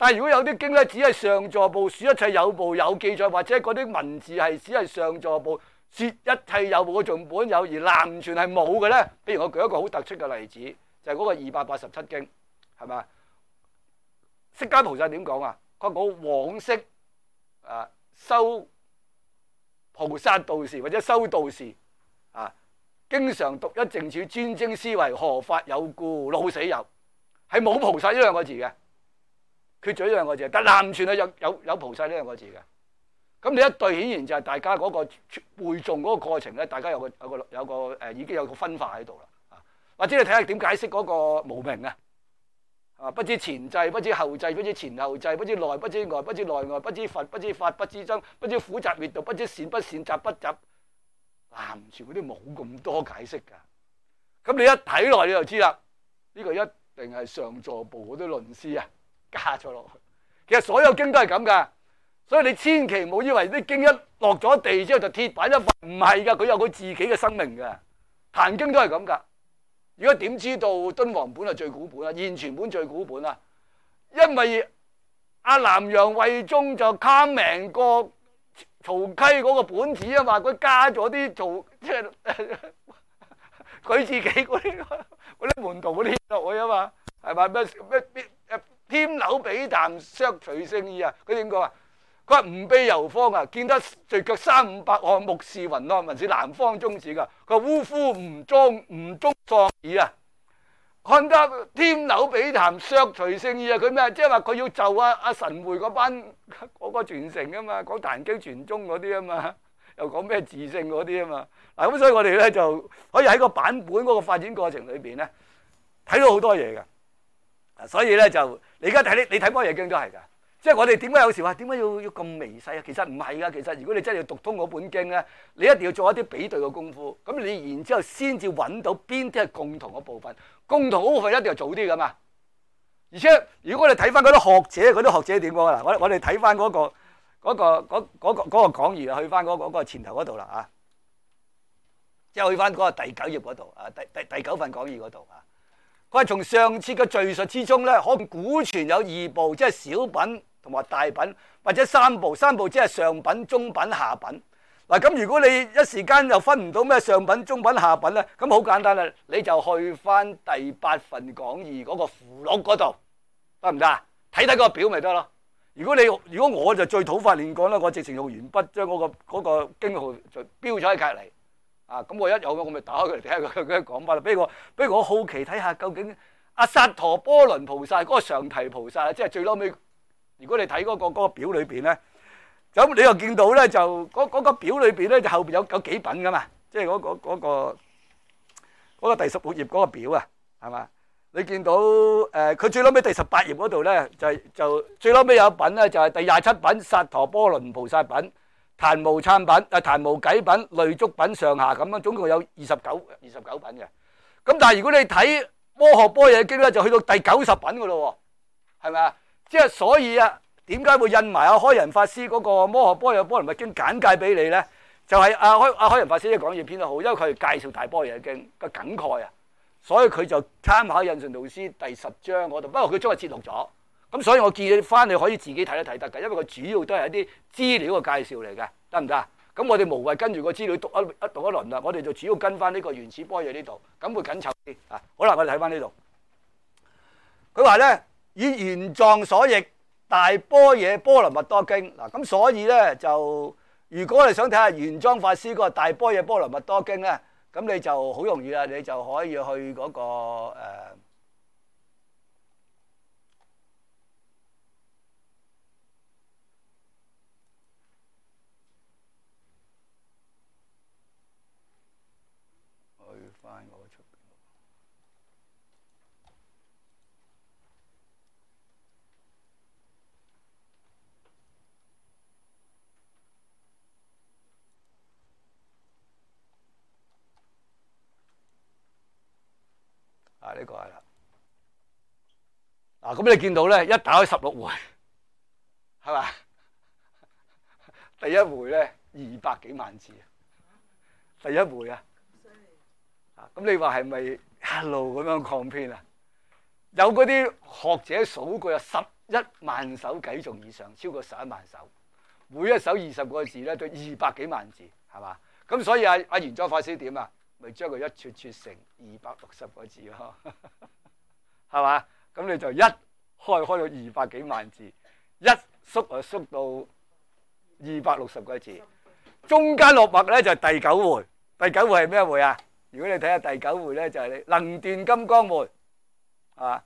但係如果有啲經咧，只係上座部說一切有部有記載，或者嗰啲文字係只係上座部說一切有部嘅頌本有，而南傳係冇嘅咧。譬如我舉一個好突出嘅例子，就係嗰個287經，係咪？釋迦菩薩點講啊？佢講往昔修菩薩道士或者修道士啊，經常獨一靜處專精思維，何法有故老死有，係冇菩薩呢兩個字嘅。缺咗呢兩個字，但南傳係有菩薩呢兩個字嘅。咁你一對顯然就係大家嗰個背誦嗰個過程咧，大家有個已經有個分化喺度啦。或者你睇下點解釋嗰個無明啊？不知前際，不知後際，不知前後際，不知內不知外，不知內外，不知佛，不知法，不知僧，不知苦集滅道，不知善不善，集不集。南傳嗰啲冇咁多解釋㗎。咁你一睇落你就知啦，呢個一定係上座部嗰啲論師啊加咗落去。其實所有經都係咁噶，所以你千祈唔好以為啲經一落咗地之後就鐵板一塊，唔係噶，佢有佢自己嘅生命嘅。壇經都係咁噶。如果點知道敦煌本係最古本啊，現存本最古本啊？因為阿南陽慧忠就貪名過曹溪嗰個本子啊嘛，佢加咗啲即係佢自己嗰啲門徒嗰啲落去啊嘛，係咪咩？添樓比談削除聖意啊！佢點講啊？佢話吾悲遊方啊，見得聚腳300-500漢，目視雲浪，文是南方宗旨噶。佢話嗚呼吾中喪耳啊！看得添樓比談削除聖意啊！佢咩？即係話佢要就阿神會嗰班嗰個傳承啊嘛，講壇經傳宗嗰啲啊嘛，又講咩自性嗰啲啊嘛。嗱咁，所以我哋咧就可以喺個版本嗰個發展過程裏邊咧睇到好多嘢嘅。所以咧就你而家睇你睇《般若經》都係㗎，即係我哋點解有時話點解要咁微細啊？其實唔係㗎，其實如果你真係要讀通嗰本經咧，你一定要做一啲比對嘅功夫，咁你然之後先至揾到邊啲係共同嘅部分，共同嗰部分一定係早啲㗎嘛。而且如果你睇翻嗰啲學者點講啊？我哋睇翻嗰個講義啊，去翻嗰個前頭嗰度啦啊，即係去翻嗰個第9頁嗰度啊，第9份講義嗰度啊。佢話從上次嘅敘述之中咧，可估存有2部，即係小品同埋大品，或者3部，即係上品、中品、下品。嗱咁如果你一時間又分唔到咩上品、中品、下品咧，咁好簡單啦，你就去翻第8份講義嗰個附錄嗰度，得唔得啊？睇睇個表咪得咯。如果我就最土法煉鋼啦，我直情用鉛筆將嗰個經號就標咗喺隔離。啊！咁我一有我咪打開佢嚟睇下佢講法啦。比如我好奇睇下究竟阿薩陀波倫菩薩嗰個上提菩薩，即係最嬲尾。如果你睇嗰個表裏邊咧，咁你又見到咧就嗰個表裏邊咧就後邊有幾品噶嘛，即係嗰個第16頁嗰個表啊，係嘛？你見到佢最嬲尾第18頁嗰度咧就最嬲尾有一品咧就係第27品薩陀波倫菩薩品。壇無懺品、壇無偈品、累足品上下咁樣，總共有29品嘅。咁但係如果你睇摩訶般若經咧，就去到第90品噶咯喎，係咪啊？即係所以啊，點解會印埋阿開仁法師嗰個摩訶般若波羅蜜經簡介俾你咧？就係阿開仁法師嘅講義編得好，因為佢係介紹大般若經嘅梗概啊，所以佢就參考印順導師第10章嗰度，不過佢將佢節錄咗。咁所以我建議翻你可以自己睇得㗎，因為佢主要都係一啲資料嘅介紹嚟嘅，得唔得啊？咁我哋無謂跟住個資料讀一輪啦，我哋就主要跟翻呢個原始般若呢度，咁會緊湊啲啊。好啦，我哋睇翻呢度，佢話咧以原狀所譯大般若波羅蜜多經嗱，咁所以咧就如果你想睇下玄奘法師嗰個大般若波羅蜜多經咧，咁你就好容易啦，你就可以去嗰個翻我出邊啊，呢個係啦。嗱，咁你見到咧，一打開16回，係嘛？第一回咧200幾萬字，第一回啊！咁你話係咪一路咁樣擴編啊？有嗰啲學者數過有11 1萬首偈頌以上，超過11萬首，每一首20個字咧，都200幾萬字，係嘛？咁所以阿玄奘法師點啊？咪將佢一撮撮成260個字咯，係嘛？咁你就一開到200幾萬字，一縮就縮到260個字，中間落墨咧就係第9回。第9回係咩回啊？如果你睇下第9回咧，就係你能斷金剛回，係嘛？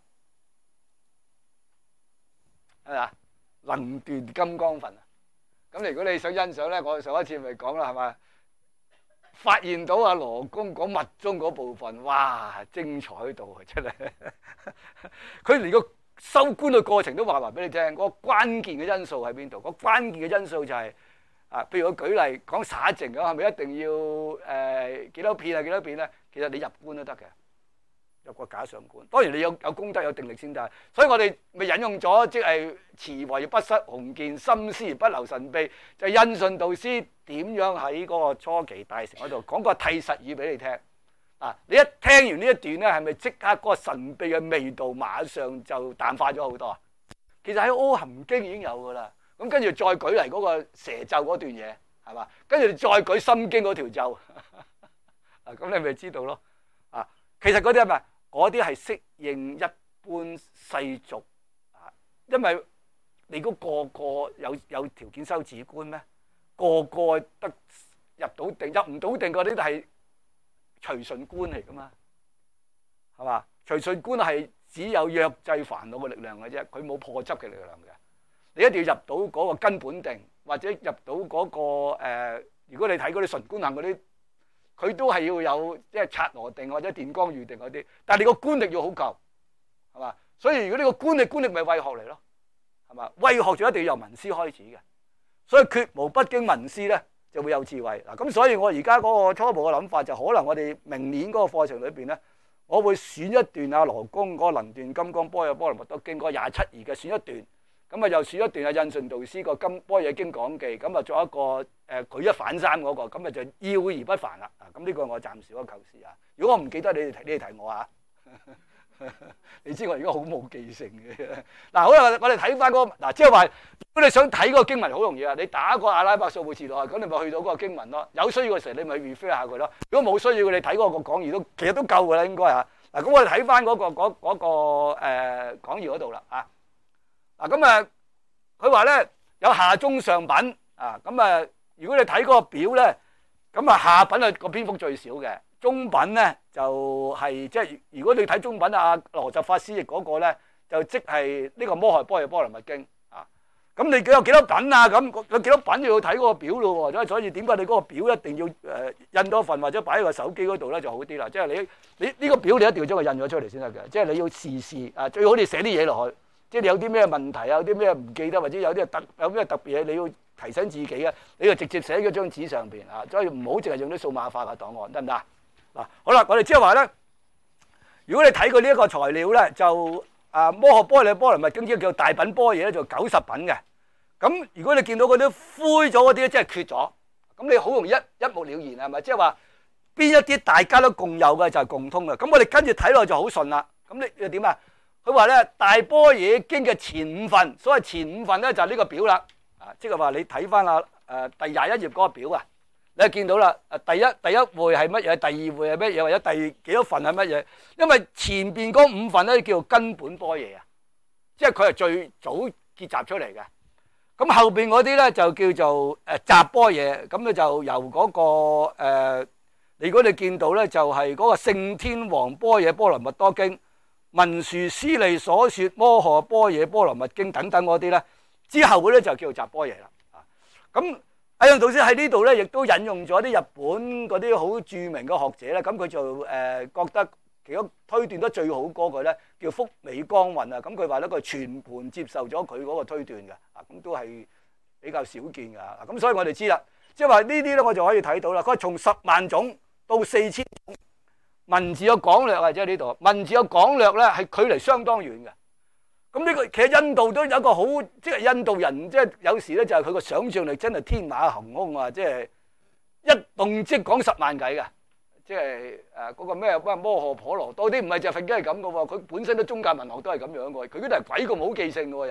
係嘛？能斷金剛分啊！咁如果你想欣賞咧，我上一次咪講啦，係嘛？發現到阿羅公講密宗嗰部分，哇，精彩到啊！真係，佢連個收觀嘅過程都話埋俾你聽，嗰個關鍵嘅因素喺邊度？個關鍵嘅因素就係譬如我舉例講灑淨咁，係咪一定要幾多片啊？幾多片咧？其實你入觀都得嘅，入個假上觀。當然你有功德有定力先得。所以我哋咪引用咗，即係慈為不失雄健，心思而不留神秘，就印順導師點樣喺嗰個初期大乘嗰度講個替實語俾你聽。你一聽完呢一段咧，係咪即刻嗰個神秘嘅味道馬上就淡化咗好多啊？其實喺《阿含經》已經有噶啦。咁跟住再舉嚟嗰個蛇咒嗰段嘢，係嘛？跟住再舉《心經》嗰條咒，咁你咪知道咯。其實嗰啲係咪？嗰啲係適應一般世俗因為你估個個有條件修止觀咩？個個得入到定，入唔到定嗰啲都係隨順觀嚟噶嘛，係嘛？隨順觀係只有約制煩惱嘅力量嘅啫，佢冇破執嘅力量嘅。你一定要入到嗰個根本定，或者入到嗰個如果你睇嗰啲純觀行嗰啲，佢都係要有即係剎那定或者電光喻定嗰啲，但係你個觀力要好夠，係嘛？所以如果呢個觀力咪慧學嚟咯，係嘛？慧學就一定要由聞思開始嘅，所以絕無不經聞思咧就會有智慧嗱。咁所以我而家嗰個初步嘅諗法就可能我哋明年嗰個課程裏邊咧，我會選一段阿羅公嗰個能斷金剛般若波羅蜜多經嗰27義嘅選一段。咁啊，又選一段啊，印順導師個《金般若經講記》，咁啊，作一個舉一反三嗰個，咁啊就要而不煩啦。咁呢個我暫時嗰個構思啊。如果我唔記得，你哋提我啊。你知我而家好冇記性嘅。嗱，好啦，我哋睇翻嗰個嗱，即係話，如果你想睇嗰個經文，好容易啊。你打個阿拉伯數目字落去，咁你咪去到嗰個經文咯。有需要嘅時候，你咪 refer 下佢咯。如果冇需要嘅，你睇嗰個講義都其實都夠㗎啦，應該嚇。嗱，咁我哋睇翻嗰個講義嗰度啦啊。嗱咁啊，佢話咧有下中上品啊，咁啊，如果你睇嗰個表咧，咁啊下品啊個篇幅最少嘅，中品咧就係即係如果你睇中品啊羅什法師譯嗰個咧，就即係呢個《摩訶般若波羅蜜經》啊。咁你有幾多品啊？咁有幾多品就要睇嗰個表咯喎。所以點解你嗰個表一定要印多份或者擺喺個手機嗰度咧就好啲啦。即係你呢個表你一定要將佢印咗出嚟先得嘅。即係你要時時啊，最好你寫啲嘢落去。即係你有啲咩問題啊，有啲咩唔記得，或者有咩特別嘢，你要提醒自己啊，你就直接寫喺張紙上邊啊，所以唔好淨係用啲數碼化嘅檔案，得唔得啊？嗱，好啦，我哋即係話咧，如果你睇過呢一個材料咧，就摩訶般若波羅蜜經叫大品般若咧，就90品嘅。咁如果你見到嗰啲灰咗嗰啲，即係缺咗，咁你好容易一目了然係咪？即係話邊一啲大家都共有嘅就係共通嘅。咁我哋跟住睇落就好順啦。咁你又點啊？佢話咧《大般若經》嘅前5份，所謂前5份咧就係呢個表啦，即係話你睇翻第21頁嗰個表啊，你就見到啦，第一會係乜嘢，第二會係乜嘢，或者第幾多份係乜嘢？因為前邊嗰5份咧叫做根本般若啊，即係佢係最早結集出嚟嘅。咁後邊嗰啲咧就叫做集般若，咁咧就由嗰個如果你見到咧就係嗰個聖天王般若波羅蜜多經。文殊師利所說摩訶般若波羅蜜經等等嗰啲咧，之後嗰啲就叫做集般若啦。咁阿印導師喺呢度咧，亦都引用咗啲日本嗰啲好著名嘅學者咧，咁佢就覺得其中推斷得最好嗰個咧叫福美光運啊。咁佢話咧佢全盤接受咗佢嗰個推斷嘅，咁都係比較少見㗎。咁所以我哋知啦，即係話呢啲咧我就可以睇到啦。佢從10萬種到4000種。文字嘅講略或者呢度文字嘅講略咧係距離相當遠嘅。咁呢個其實印度都有一個好，即係印度人即係有時咧就係佢個想像力真係天馬行空啊！即係一動即講10萬偈嘅，即係嗰個咩摩訶婆羅多啲唔係就佛經係咁嘅喎，佢本身都宗教文學都係咁樣嘅喎，佢嗰啲係鬼咁冇記性嘅喎又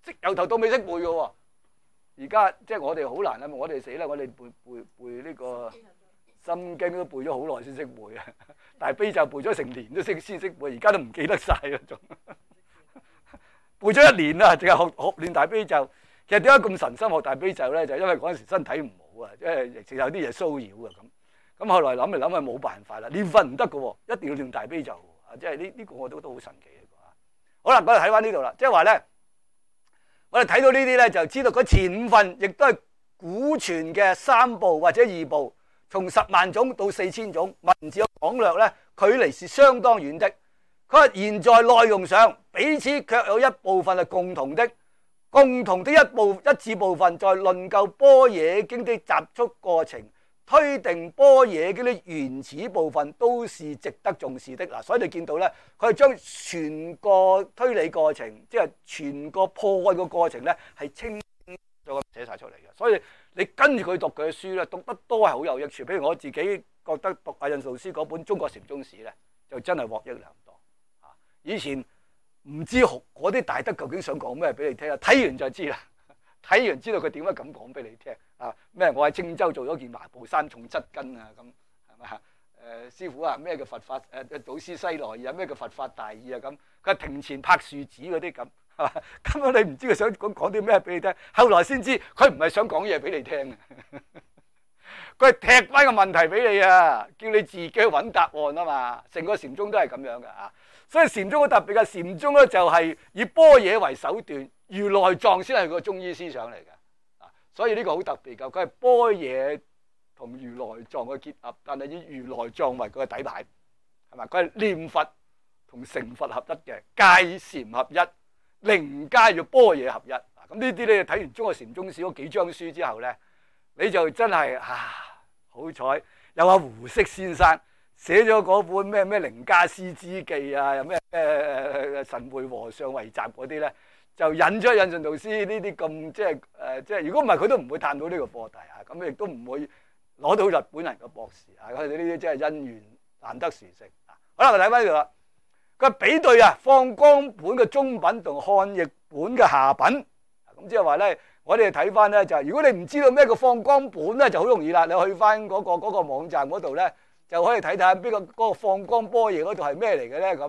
由頭到尾識背嘅喎。而家即係我哋好難啊！我哋死啦！我哋背呢個心經都背咗好耐先識背啊！大悲咒背咗成年都先識背，而家都唔記得晒啦仲。背咗1年啦，淨係學練大悲咒。其實點解咁神心學大悲咒咧？就因為嗰陣時身體唔好啊，即係直有啲嘢騷擾啊咁。咁後來諗嚟諗去冇辦法啦，練瞓唔得嘅喎，一定要練大悲咒啊！即係呢個我都好神奇嘅。好啦，我哋睇翻呢度啦，即係話咧，我哋睇到呢啲咧，就知道佢前5份亦都係古傳嘅3部或者2部，從10萬種到4000種文字嘅講略咧，距離是相當遠的。佢話現在內容上彼此卻有一部分係共同的，共同的一致部分在論究般若經的集束過程，推定般若經的原始部分都是值得重視的嗱，所以你見到咧，佢係將全個推理過程，即係全個破案嘅過程咧，係清楚咁寫晒出嚟嘅。所以你跟住佢讀佢嘅書咧，讀得多係好有益處。譬如我自己覺得讀阿印度老師嗰本《中國禪宗史》咧，就真係獲益良多。以前唔知嗰啲大德究竟想講咩俾你聽啊，睇完就知啦。睇完知道佢點解咁講俾你聽啊？咩？我喺青州做咗件麻布衫，重7斤啊咁，係咪啊？師傅啊，咩叫佛法？祖師西來意啊？咩叫佛法大意啊？咁佢係庭前拍樹子嗰啲咁，係嘛？根本你唔知佢想講啲咩俾你聽。後來先知佢唔係想講嘢俾你聽，佢係踢翻個問題俾你啊，叫你自己去揾答案啊嘛。成個禪宗都係咁樣嘅啊。所以禪宗好特別嘅，禪宗咧就係以般若為手段，如來藏先係個中醫思想嚟嘅，啊，所以呢個好特別嘅，佢係般若同如來藏嘅結合，但係以如來藏為佢嘅底牌，係咪？佢係念佛同成佛合一嘅，戒禪合一，靈戒要般若合一。咁呢啲咧睇完中國禪宗史嗰幾張書之後咧，你就真係好彩有阿胡適先生。寫咗嗰本咩靈家師之記啊，又咩神會和尚遺集嗰啲咧，就引出印順導師呢啲咁即係如果唔係佢都唔會探到呢個課題啊，咁亦都唔會攞到日本人嘅博士啊，佢哋呢啲真係因緣難得殊勝啊。好啦，我睇翻呢度啦，佢比對啊放光本嘅中品同漢譯本嘅下品，咁即係話咧，我哋睇翻咧就係如果你唔知道咩叫放光本咧，就好容易啦，你去翻嗰個網站嗰度咧。就可以睇睇邊個嗰個放光般若嗰度係咩嚟嘅咧？咁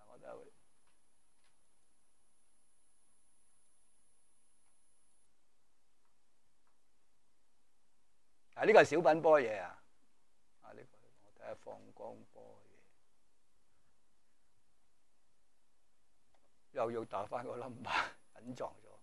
呢個係小品般若啊！呢個我睇下放光般若，又要打翻個 number 隱藏咗。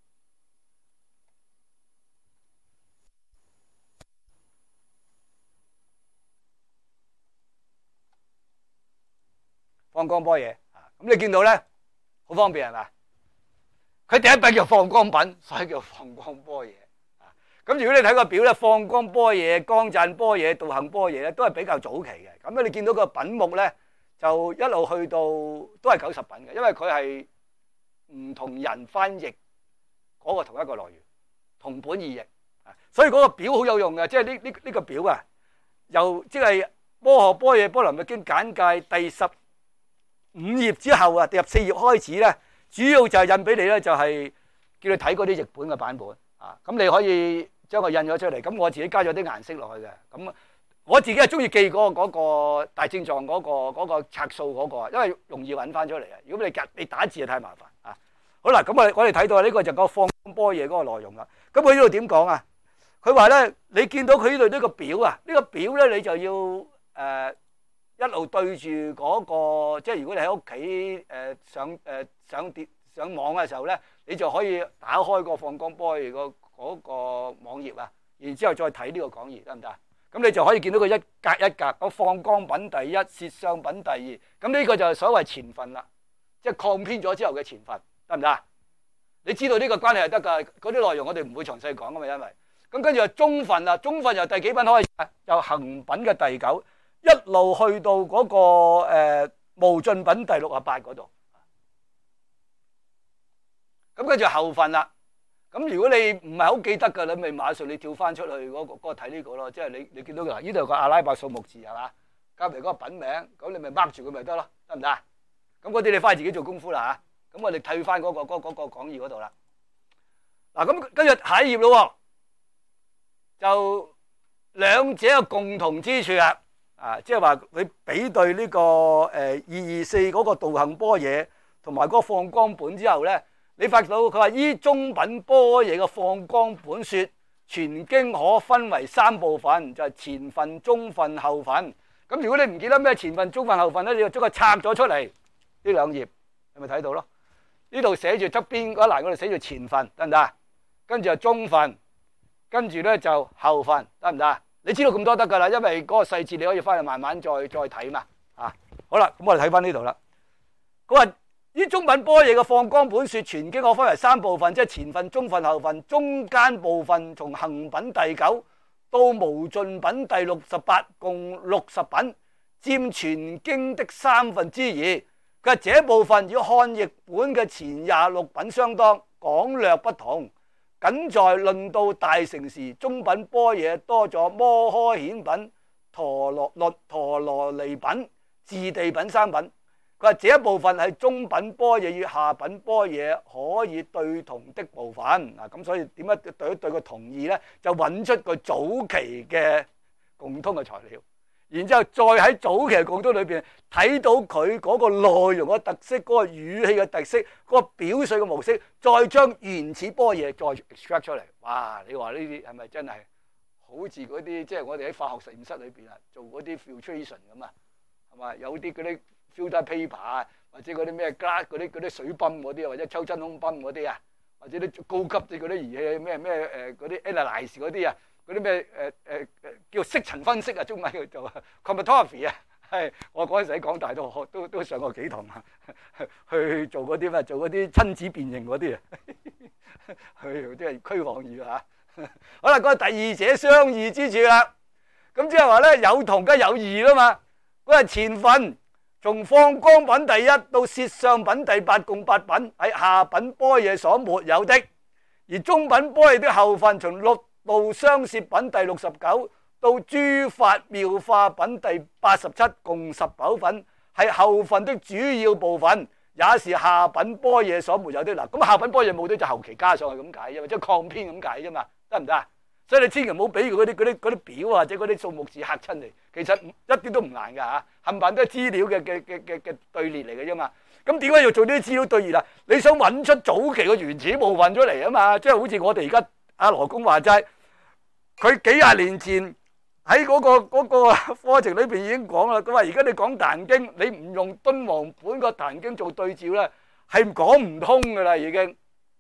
放光般若啊！咁你見到咧，好方便係嘛？佢第一品叫放光品，所以叫放光般若啊。咁如果你睇個表咧，放光般若、光讚般若、道行般若咧，都係比較早期嘅。咁你見到個品目咧，就一路去到都係90品嘅，因為佢係唔同人翻譯嗰個同一個來源，同本異譯啊。所以嗰個表好有用嘅，即係呢個表啊，又即係《摩訶般若波羅蜜經簡介》第15頁之後啊，第14頁開始咧，主要就係印俾你咧，就係叫你睇嗰啲譯本嘅版本啊。咁你可以將佢印咗出嚟。咁我自己加咗啲顏色落去嘅。咁我自己係中意記嗰個大正藏嗰個冊數嗰個，因為容易揾翻出嚟啊。如果你打字就太麻煩啊。好啦，咁我哋睇到呢個就個放光般若嗰個內容啦。咁佢呢度點講啊？佢話咧，你見到佢呢度呢個表啊，呢個表咧你就要一路對住嗰個，即係如果你喺屋企上網嘅時候咧，你就可以打開個放光般若嗰個網頁啊，然之後再睇呢個講義得唔得？咁你就可以見到佢一格一格，個放光品第一，攝相品第二，咁呢個就係所謂前分啦，即係擴編咗之後嘅前分，得唔得？你知道呢個關係係得㗎，嗰啲內容我哋唔會詳細講㗎嘛，因為咁跟住就中分啦，中分由第幾品開始啊？由行品嘅第9。一路去到嗰個無盡品第68嗰度，咁跟住後分啦。咁如果你唔係好記得㗎，你咪馬上你跳翻出去嗰個睇呢個咯。即係你見到㗎，呢度有個阿拉伯數目字係嘛？加埋嗰個品名，咁你咪 mark 住佢咪得咯，得唔得？咁嗰啲你翻去自己做功夫啦嚇。咁我哋睇翻嗰個講義嗰度啦。 嗱，咁跟住下一頁咯，就兩者嘅共同之處啊，即係話你比對呢個224嗰個道行般若同埋嗰個放光本之後咧，你發覺到佢話依中品般若嘅放光本說，全經可分為三部分，就係前分、中分、後分。咁如果你唔記得咩前分、中分、後分咧，你就將佢拆咗出嚟，呢兩頁，你咪睇到咯。呢度寫住側邊嗰一欄嗰度寫住前分，得唔得？跟住就中分，跟住咧就後分，得唔得？你知道咁多得噶啦，因為嗰個細節你可以翻去慢慢再睇嘛。好啦，咁我哋睇翻呢度啦。佢話呢中品般若嘅放光本說，全經可分為三部分，即係前分、中分、後分。中間部分從行品第9到無盡品第68，共60品，佔全經的2/3。佢話這部分與漢譯本嘅前26品相當，講略不同。僅在論到大乘時，中品般若多咗摩訶顯品、陀羅尼品、自地品3品。佢話這一部分係中品般若與下品般若可以對同的部分。咁所以點解對個同義呢？就揾出個早期嘅共通嘅材料，然之後再喺早期嘅共通裏邊睇到佢嗰個內容嘅特色、嗰個語氣嘅特色、嗰個表述嘅模式，再將原始般若再 extract 出嚟。哇！你話呢啲係咪真係好似嗰啲即係我哋喺化學實驗室裏邊做嗰啲 filtration 咁啊？係嘛？有啲嗰啲 filter paper 啊，或者嗰啲咩 glass 嗰啲水泵嗰啲，或者抽真空泵嗰啲啊，或者啲高級啲嗰啲儀器咩嗰啲 analyze 嗰啲啊，嗰啲咩叫色層分析啊，中文叫做 chromatography 啊，係我嗰陣時喺港大都上過幾堂啊，去做嗰啲咩，做嗰啲親子辨認嗰啲啊，去即係虛妄語啊。好啦，嗰個第二者相異之處啦，咁即係話咧有同梗有異啦嘛。嗰係前分，從放光品第1到攝相品第8，共8品，係下品般若所沒有的；而中品般若的後分，從六度雙攝品第69到諸法妙化品第87，共19品，係後分的主要部分，也是下品般若所沒有的。嗱，咁下品般若冇的就後期加上去咁解啫嘛，即係擴編咁解啫嘛，得唔得啊？所以你千祈唔好俾佢嗰啲表或者嗰啲數目字嚇親你，其實一啲都唔難㗎嚇，冚唪唥都係資料嘅隊列嚟嘅啫嘛。咁點解要做呢啲資料隊列啊？你想揾出早期嘅原始部分出嚟啊嘛，即係好似我哋而家阿羅公話齋，佢幾廿年前喺嗰個課程裏邊已經講啦。佢話而家你講《大經》，你唔用敦煌本個《大經》做對照咧，係講唔通㗎啦已經。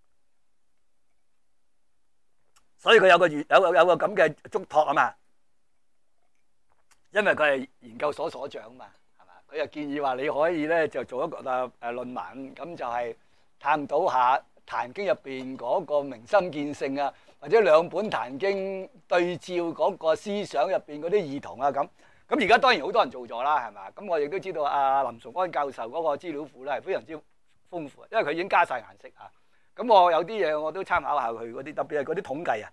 所以佢有個咁嘅囑託啊嘛，因為佢係研究所所長啊嘛，係嘛？佢又建議話你可以咧就做一個論文，咁就係探討下《壇經》入邊嗰個明心見性啊，或者兩本《壇經》對照嗰個思想入邊嗰啲異同啊咁。咁而家當然好多人做咗啦，係嘛？咁我亦都知道阿林崇安教授嗰個資料庫咧係非常之豐富，因為佢已經加晒顏色啊。咁我有啲嘢我都參考下佢嗰啲，特別係嗰啲統計啊，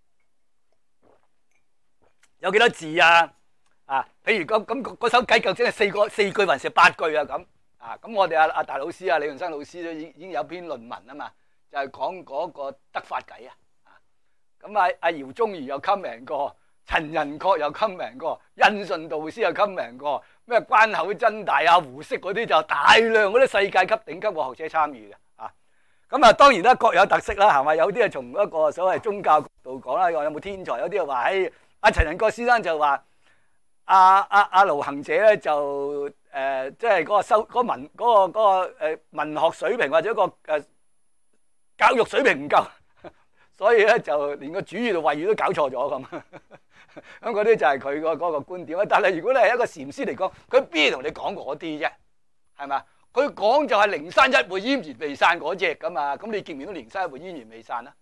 有幾多字啊？譬如嗰首偈究竟係4句還是8句啊？咁咁我哋阿大老師啊，李潤生老師都已經有篇論文啊嘛，就係講嗰個得法偈啊。咁阿姚宗儀又 comment 過，陳仁確又 comment 過，印順導師又 comment 過，咩關口真大啊、胡適嗰啲就大量嗰啲世界級頂級嘅學者參與嘅。咁啊，當然啦，各有特色啦，係咪？有啲係從一個所謂宗教角度講啦，有冇天才？有啲又話喺阿陳仁國先生就話阿盧行者咧就即係嗰個文學水平或者個教育水平唔夠，所以咧就連個主語同謂語都搞錯咗咁。咁嗰啲就係佢嗰個觀點。但係如果你係一個禪師嚟講，佢邊同你講嗰啲啫？係咪？佢講就係靈山一會煙然未散嗰隻噶嘛，咁你見唔見到靈山一會煙然未散啊？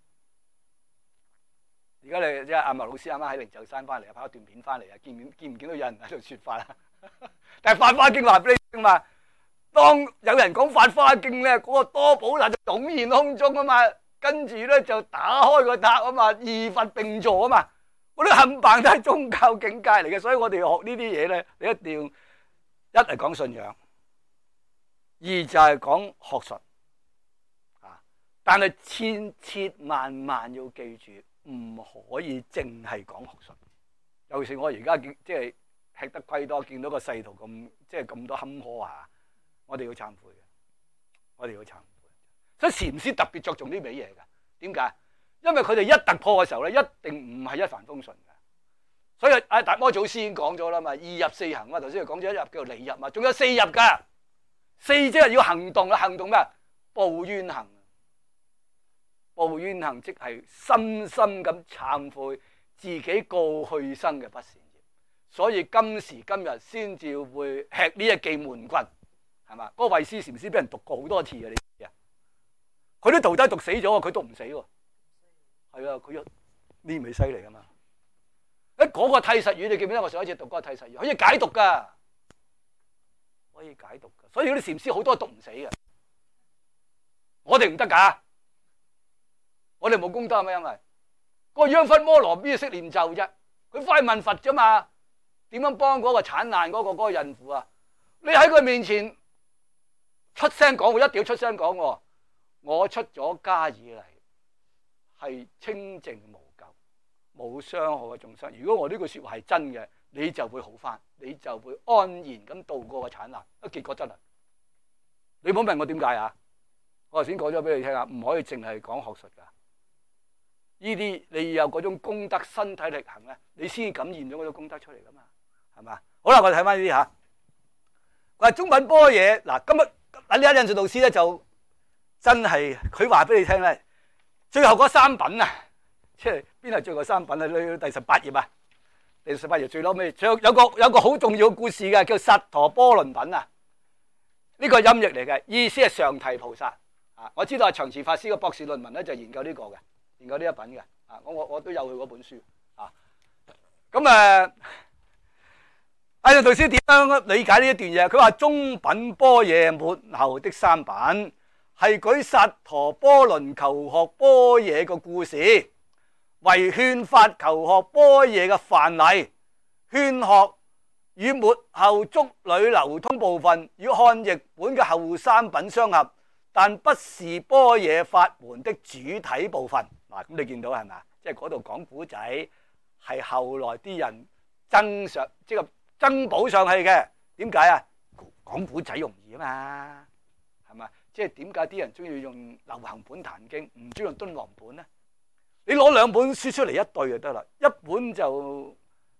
而家你即係阿麥老師啱啱喺靈鷲山翻嚟啊，拍一段片翻嚟啊，見唔見到有人喺度説法啊？但係《法華經》話俾你聽嘛，當有人講《法華經》咧，嗰個多寶塔就湧現空中啊嘛，跟住咧就打開個塔啊嘛，二佛並坐啊嘛，嗰啲冚唪唥都係宗教境界嚟嘅，所以我哋學呢啲嘢咧，你一定要一係講信仰。二就係講學術， 但係千千萬萬要記住，唔可以淨係講學術。尤其是我而家即係吃得虧多，見到個世途咁即係咁多坎坷啊！我哋要懺悔嘅，我哋要懺悔。所以禪師特別着重呢味嘢㗎。點解？因為佢哋一突破嘅時候咧，一定唔係一帆風順嘅。所以阿達摩祖師已經講咗啦嘛，二入四行嘛。頭先佢講咗一入叫做離入嘛，仲有四入㗎。四即係要行動啦，行動咩？報冤行。報冤行即係深深咁懺悔自己過去生嘅不善業，所以今時今日先至會吃呢一記悶棍，係嘛？嗰個慧思禪師俾人毒過好多次嘅，你知啊？佢啲徒弟毒死咗，佢毒唔死喎。係啊，佢呢味犀利啊嘛！嗰個替實語，你記唔記得我上一次讀嗰個替實語？可以解毒㗎，可以解毒㗎。所以嗰啲禪師好多毒唔死嘅，我哋唔得㗎。我哋冇功德啊嘛，因為嗰個央忽摩羅邊識念咒啫，佢翻去問佛啫嘛，點樣幫嗰個產難嗰個孕婦啊？你喺佢面前出聲講，我一定要出聲講喎。我出咗家以嚟係清淨無垢，冇傷害嘅眾生。如果我呢句説話係真嘅，你就會好翻，你就會安然咁度過個產難。結果真係，你唔好問我點解啊？我頭先講咗俾你聽啊，唔可以淨係講學術㗎。呢啲你有嗰種功德，身體力行咧，你先感染咗嗰種功德出嚟噶嘛，係嘛？好啦，我哋睇翻呢啲嚇。話中品般若嗱，今日呢一印順導師咧就真係佢話俾你聽咧，最後嗰三品啊，即係邊係最後三品啊？去到第18頁啊，第18頁最撈尾，有個好重要嘅故事嘅，叫薩陀波倫品啊。呢個音譯嚟嘅，意思係上提菩薩啊。我知道係長慈法師嘅博士論文咧，就研究呢個嘅。研究呢一品嘅，啊，我都有佢嗰本書，啊，咁印順導師點樣理解呢一段嘢？佢話中品般若末後的三品係舉薩陀波倫求學般若嘅故事，為勸發求學般若嘅範例，勸學與末後足裏流通部分與漢譯本嘅後三品相合，但不是般若法門的主體部分。嗱，咁你見到係咪？即係嗰度講古仔，係後來啲人增上，即係增補上去嘅。點解啊？講古仔容易啊嘛，係咪？即係點解啲人中意用流行本壇經，唔中意用敦煌本咧？你攞兩本書出嚟一對就得啦，一本就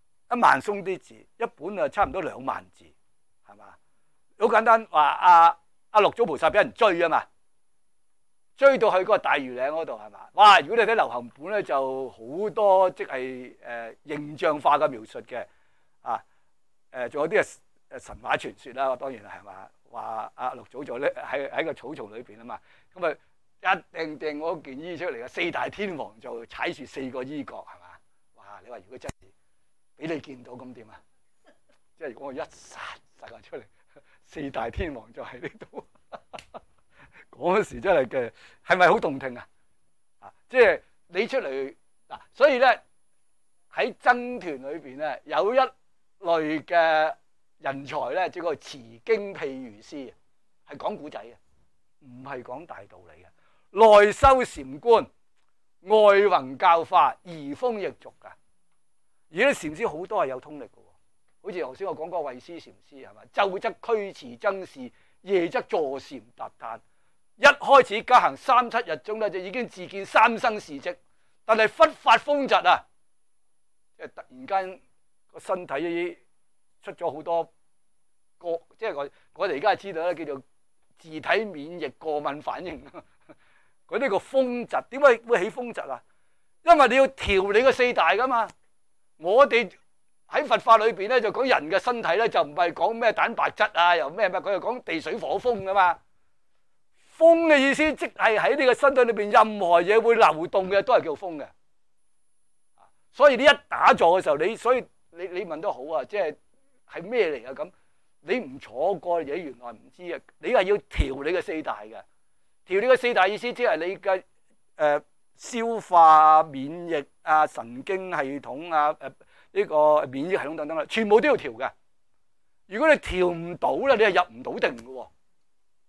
1萬鬆啲字，一本啊差唔多2萬字，係嘛？好簡單，話阿六祖菩薩俾人追啊嘛。追到去嗰個大庾嶺嗰度係嘛？哇！如果你睇流行本咧，就好多即係形象化嘅描述嘅啊仲有啲神話傳說啦，當然係嘛？話阿六祖就咧喺個草叢裏邊啊嘛，咁啊一掟嗰件衣出嚟嘅4大天王就踩住4個衣角係嘛？哇！你話如果真係俾你見到咁點啊？即係如果我一殺出嚟，4大天王就喺呢度。嗰時真係嘅，係咪好動聽啊？啊，即係你出嚟嗱，所以咧喺僧團裏邊咧，有一類嘅人才咧，即係個持經譬喻師，係講古仔嘅，唔係講大道理嘅。內修禪觀，外弘教化，移風易俗噶。而啲禪師好多係有通力嘅，好似頭先我講嗰個慧思禪師係嘛？晝則驅馳僧事，夜則坐禪達旦。一開始加行3、7日中咧，就已經自見3生事跡，但係忽發風疾啊！即係突然間個身體出咗好多個，即係我哋而家知道咧，叫做自體免疫過敏反應。佢呢個風疾點解會起風疾啊？因為你要調你個4大噶嘛。我哋喺佛法裏邊咧就講人嘅身體咧就唔係講咩蛋白質啊，又咩，佢係講地水火風噶嘛。風嘅意思即係喺你個身體裏邊任何嘢會流動嘅都係叫風嘅。所以你一打坐嘅時候，所以你問得好啊，即係咩嚟啊？咁你唔坐過嘢原來唔知啊。你係要調你嘅4大嘅，調你嘅4大意思即係你嘅消化、免疫啊、神經系統啊、呢個免疫系統等等啦，全部都要調嘅。如果你調唔到咧，你係入唔到定嘅喎。因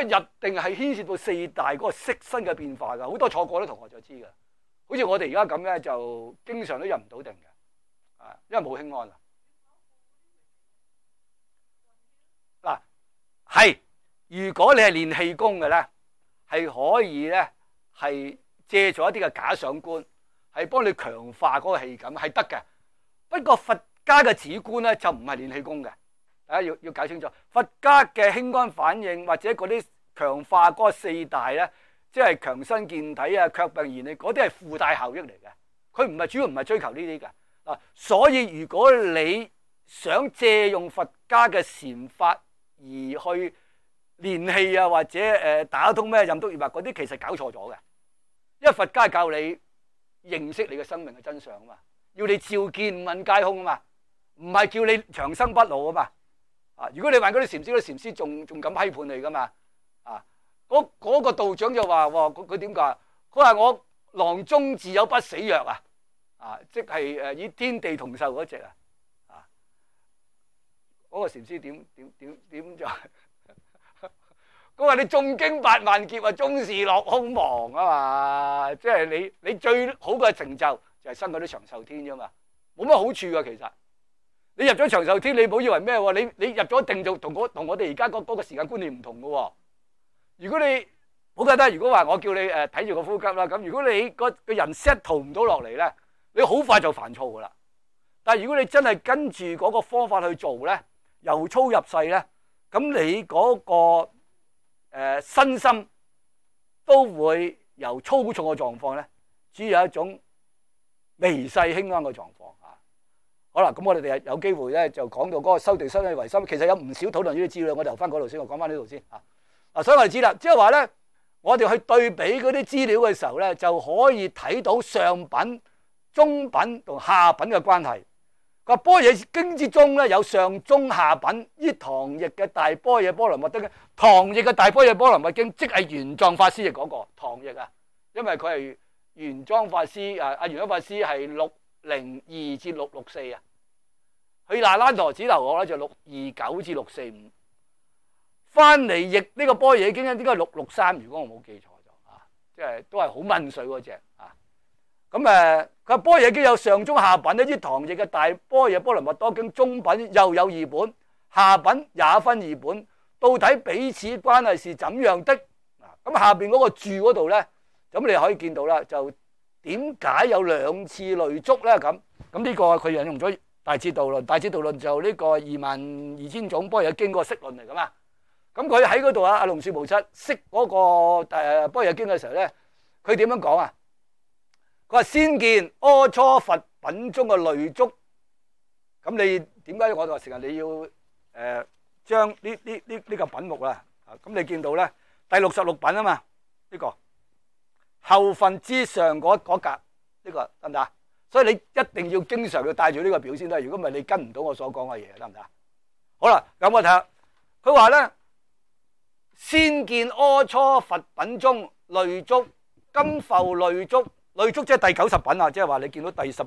個入定係牽涉到四大嗰個色身嘅變化㗎，好多錯過啲同學就知㗎。好似我哋而家咁咧，就經常都入唔到定嘅，啊，因為冇輕安啊。嗱，係如果你係練氣功嘅咧，係可以咧係借助一啲嘅假想觀，係幫你強化嗰個氣感，係得嘅。不過佛家嘅止觀咧就唔係練氣功嘅，大家要搞清楚。佛家嘅輕安反應或者嗰啲強化嗰個四大咧，即係強身健體啊、卻病延氣嗰啲係附帶效益嚟嘅，佢唔係主要唔係追求呢啲嘅。嗱，所以如果你想借用佛家嘅禪法而去練氣啊，或者打通咩任督二脈嗰啲，其實搞錯咗嘅。因為佛家教你認識你嘅生命嘅真相啊嘛，要你照見五蘊皆空啊嘛，唔係叫你長生不老啊嘛。啊，如果你話嗰啲禪師，嗰啲禪師仲敢批判你噶嘛？啊，嗰個道長就話佢點解？佢話我囊中自有不死藥啊！啊，即係以天地同壽嗰隻啊！啊，嗰個禪師點就？佢話你誦經八萬劫啊，終是落空亡啊嘛！即係你最好嘅成就就係生嗰啲長壽天啫嘛，冇乜好處噶其實。你入咗長壽天，你唔好以為咩喎？你入咗定就同我哋而家嗰個時間觀念唔同噶喎。如果你好簡單，如果話我叫你睇住個呼吸啦，咁如果你個人 settle 唔到落嚟咧，你好快就煩躁噶啦。但係如果你真係跟住嗰個方法去做咧，由粗入細咧，咁你嗰個身心都會由粗重嘅狀況咧，只有一種微細輕安嘅狀況啊。好啦，咁我哋有機會咧就講到嗰個修定身體為心，其實有唔少討論呢啲資料，我留翻嗰度先，我講翻呢度先啊。嗱，所以我哋知啦，即係話咧，我哋去對比嗰啲資料嘅時候咧，就可以睇到上品、中品同下品嘅關係。個般若經之中咧有上中下品，依唐譯嘅大般若波羅蜜多經，唐譯嘅大般若波羅蜜經即係玄奘法師嘅嗰個唐譯啊，因為佢係玄奘法師啊，阿玄奘法師係602至664啊，去那爛陀寺留學咧就629至645，翻嚟譯呢個般若經咧應該係663，如果我冇記錯就啊，即係都係好問水嗰隻啊。咁佢般若經有上中下品，呢啲唐譯嘅大般若波羅蜜多經中品又有二本，下品也分二本，到底彼此關係是怎樣的？咁下邊嗰個注嗰度咧，咁你可以見到啦，就點解有兩次累足咧？咁呢個佢引用咗大智度論，大智度論就呢個22000種般若經個釋論嚟噶嘛。咁佢喺嗰度啊，阿龍樹菩薩釋嗰個般若經嘅時候咧，佢點樣講啊？佢話先見阿閦佛品中嘅累足，咁你點解我話成日你要將呢個品目啦？咁你見到咧第66品啊嘛，呢個後分之上嗰格呢個得唔得？所以你一定要經常要帶住呢個表先得，如果唔係你跟唔到我所講嘅嘢，得唔得？好啦，咁我睇下，佢話咧先見阿閦佛品中累足，今復累足。累足即係第90品啊，即係話你見到第18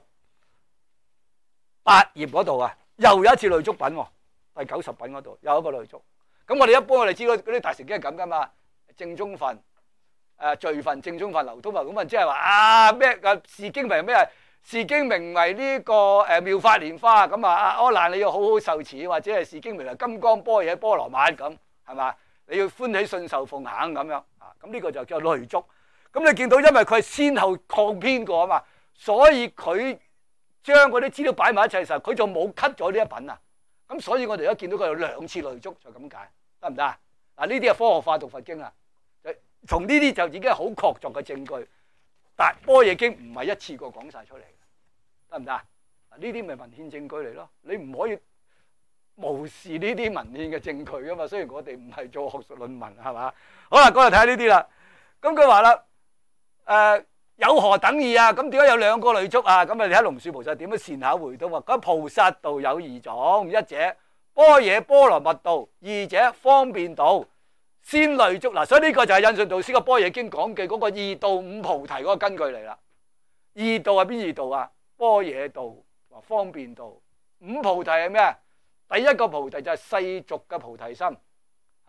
頁嗰度啊，又有一次累足品喎，第90品嗰度有一個累足。咁我哋一般我哋知嗰啲大乘經係咁噶嘛，正宗分、序分、正宗分、流通分，咁啊即係話啊咩視經名咩？視經名為呢個妙法蓮花，咁啊阿難你要好好受持，或者係視經名為金剛般若波羅蜜咁，係嘛？你要歡喜信受奉行咁樣啊，咁呢個就叫累足。咁你見到，因為佢係先後擴編過啊嘛，所以佢將嗰啲資料擺埋一齊嘅時候，佢就冇 cut 咗呢一品啊。咁所以我哋而家見到佢有兩次累足，就咁解，得唔得啊？嗱，呢啲係科學化讀佛經啊，從呢啲就已經係好確鑿嘅證據。但般若經唔係一次過講晒出嚟嘅，得唔得啊？呢啲咪文獻證據嚟咯，你唔可以無視呢啲文獻嘅證據啊嘛。雖然我哋唔係做學術論文係嘛。好啦，過嚟睇下呢啲啦。咁佢話啦。有何等義啊？咁點解有兩個累足啊？咁啊，你睇龍樹菩薩點樣善巧回答啊？咁菩薩道有二種，一者般若波羅蜜道，二者方便道。先累足嗱，所以呢個就係印順導師個般若經講嘅嗰個二道五菩提嗰個根據嚟啦。二道係邊二道啊？般若道同方便道。五菩提係咩啊？第一個菩提就係世俗嘅菩提心啊。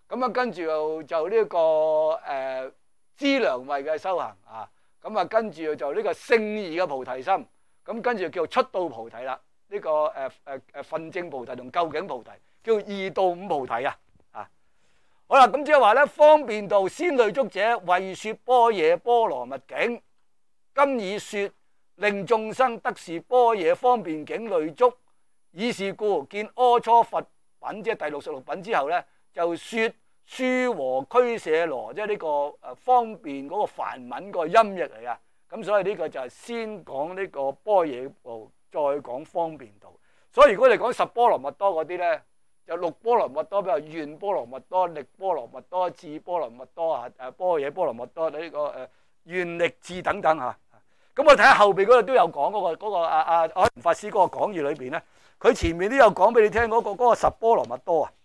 咁啊跟住就呢個資糧位嘅修行啊，咁啊跟住就呢個聖義嘅菩提心，咁跟住叫出道菩提啦。呢個分證菩提同究竟菩提叫二道五菩提啊。好啦，咁即係話咧，方便道先累足者為說般若波羅蜜境，今以說令眾生得是般若方便境累足。以是故見阿初佛品，即係第66品之後咧，就說書和俱舍羅，即係呢個方便嗰個梵文個音譯嚟啊。咁所以呢個就係先講呢個般若道，再講方便道。所以如果你講十波羅蜜多嗰啲咧，有六波羅蜜多，比如願波羅蜜多、力波羅蜜多、智波羅蜜多啊，般若波羅蜜多呢個願力智等等嚇。咁我睇下後邊嗰度都有講嗰個阿法師嗰個講義裏邊咧，佢前面都有講俾你聽嗰個十波羅蜜多啊。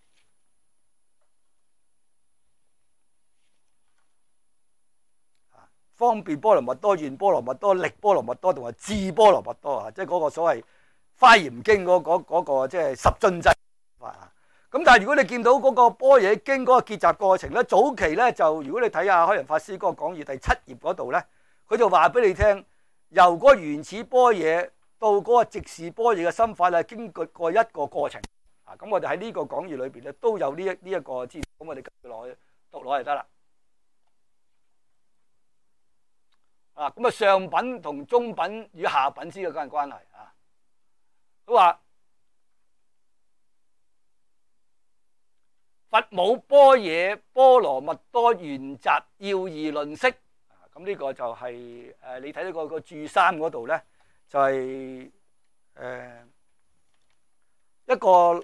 方便波羅蜜多、願波羅蜜多、力波羅蜜多同埋智波羅蜜多啊，即係嗰個所謂《華嚴經》嗰個即係十進制啊。咁但係如果你見到嗰個般若經嗰個結集過程咧，早期咧就如果你睇下開陽法師嗰個講義第7頁嗰度咧，佢就話俾你聽，由嗰個原始般若到嗰個直視般若嘅心法係經過一個過程啊。咁我哋喺呢個講義裏邊咧都有呢一個資料，咁我哋跟住落去讀落就得啦。啊，咁啊上品同中品與下品之間嘅關係啊，佢話佛母般若波羅蜜多圓集要義論釋啊，咁呢個就係你睇到個注3嗰度咧，就係一個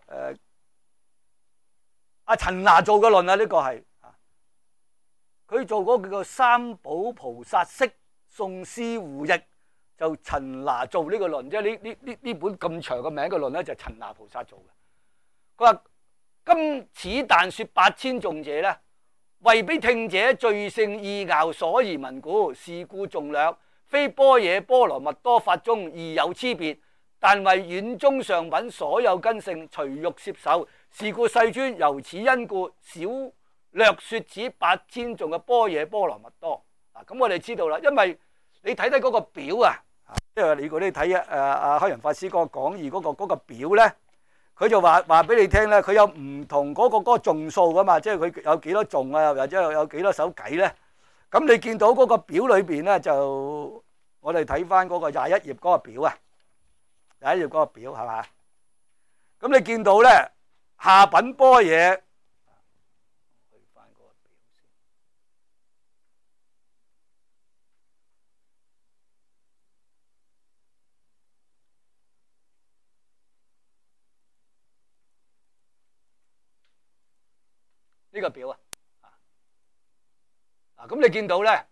阿陳那做嘅論啊，呢個係。佢做嗰個叫三寶菩薩釋宋師胡譯，就陳那做呢個論，即係呢本咁長嘅名嘅論咧，就係陳那菩薩做嘅。佢話：今此但說8000頌者咧，為彼聽者罪性意拗，所以聞故，是故頌略，非般若波羅蜜多法中異有差別，但為遠中上品所有根性隨欲攝受，是故世尊由此因故少略說此8000頌嘅般若波羅蜜多啊。咁我哋知道啦，因為你睇睇嗰個表啊，即係如果你睇阿開陽法師嗰個講義嗰個表咧，佢就話俾你聽咧，佢有唔同嗰個頌數噶嘛，即係佢有幾多頌啊，或者有幾多首偈咧。咁你見到嗰個表裏邊咧，就我哋睇翻嗰個21頁嗰個表啊，21頁嗰個表係嘛？咁你見到咧下品般若。呢個表啊，咁你見到咧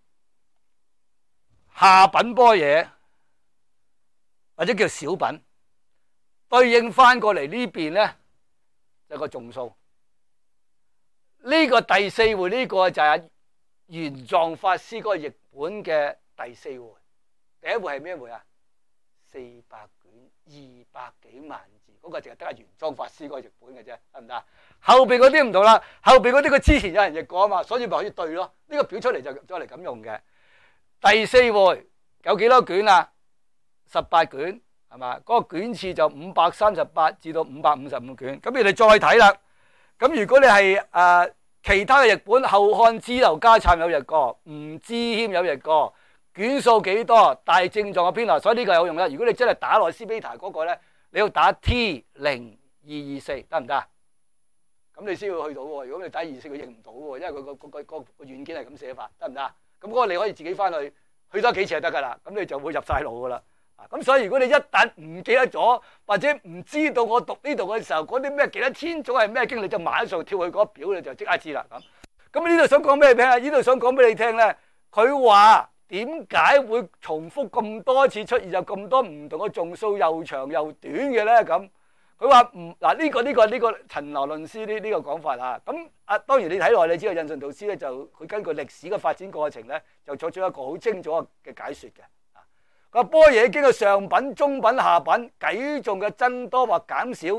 下品般若或者叫小品，對應翻過嚟呢邊咧就個頌數。呢個第4回呢個就係玄奘法師嗰個譯本嘅第4回。第一回係咩回啊？400卷200幾萬字，嗰個淨係得玄奘法師嗰個譯本嘅啫，得唔得？後邊嗰啲唔同啦，後邊嗰啲佢之前有人譯過啊嘛，所以咪可以對咯。呢個表出嚟就再嚟咁用嘅。第4回有幾多卷啊？18卷係嘛？嗰個卷次就538至到555卷。咁你哋再睇啦。咁如果你係其他嘅譯本，後漢支婁迦讖有譯過，吳支謙有譯過，卷數幾多？大正藏嘅編號，所以呢個有用啦。如果你真係打落斯比塔嗰個咧，你要打 T0224得唔得？咁你先會去到喎。如果你打24，佢認唔到喎，因為佢個軟件係咁寫法，得唔得？咁嗰個你可以自己翻去多幾次就得噶啦。咁你就會入晒腦噶啦。咁所以如果你一旦唔記得咗，或者唔知道我讀呢度嘅時候嗰啲咩幾多千種係咩經，你就馬上跳去嗰表，你就即刻知啦。咁呢度想講咩俾啊？呢度想講俾你聽咧，佢話點解會重複咁多次出現，有咁多唔同嘅頌數，又長又短嘅咧？咁佢話唔嗱呢個陳那論師呢個講法啊。咁當然你睇落你知道印順導師咧，就佢根據歷史嘅發展過程咧，就作出一個好清楚嘅解説嘅。個般若經嘅上品、中品、下品偈頌嘅增多或減少，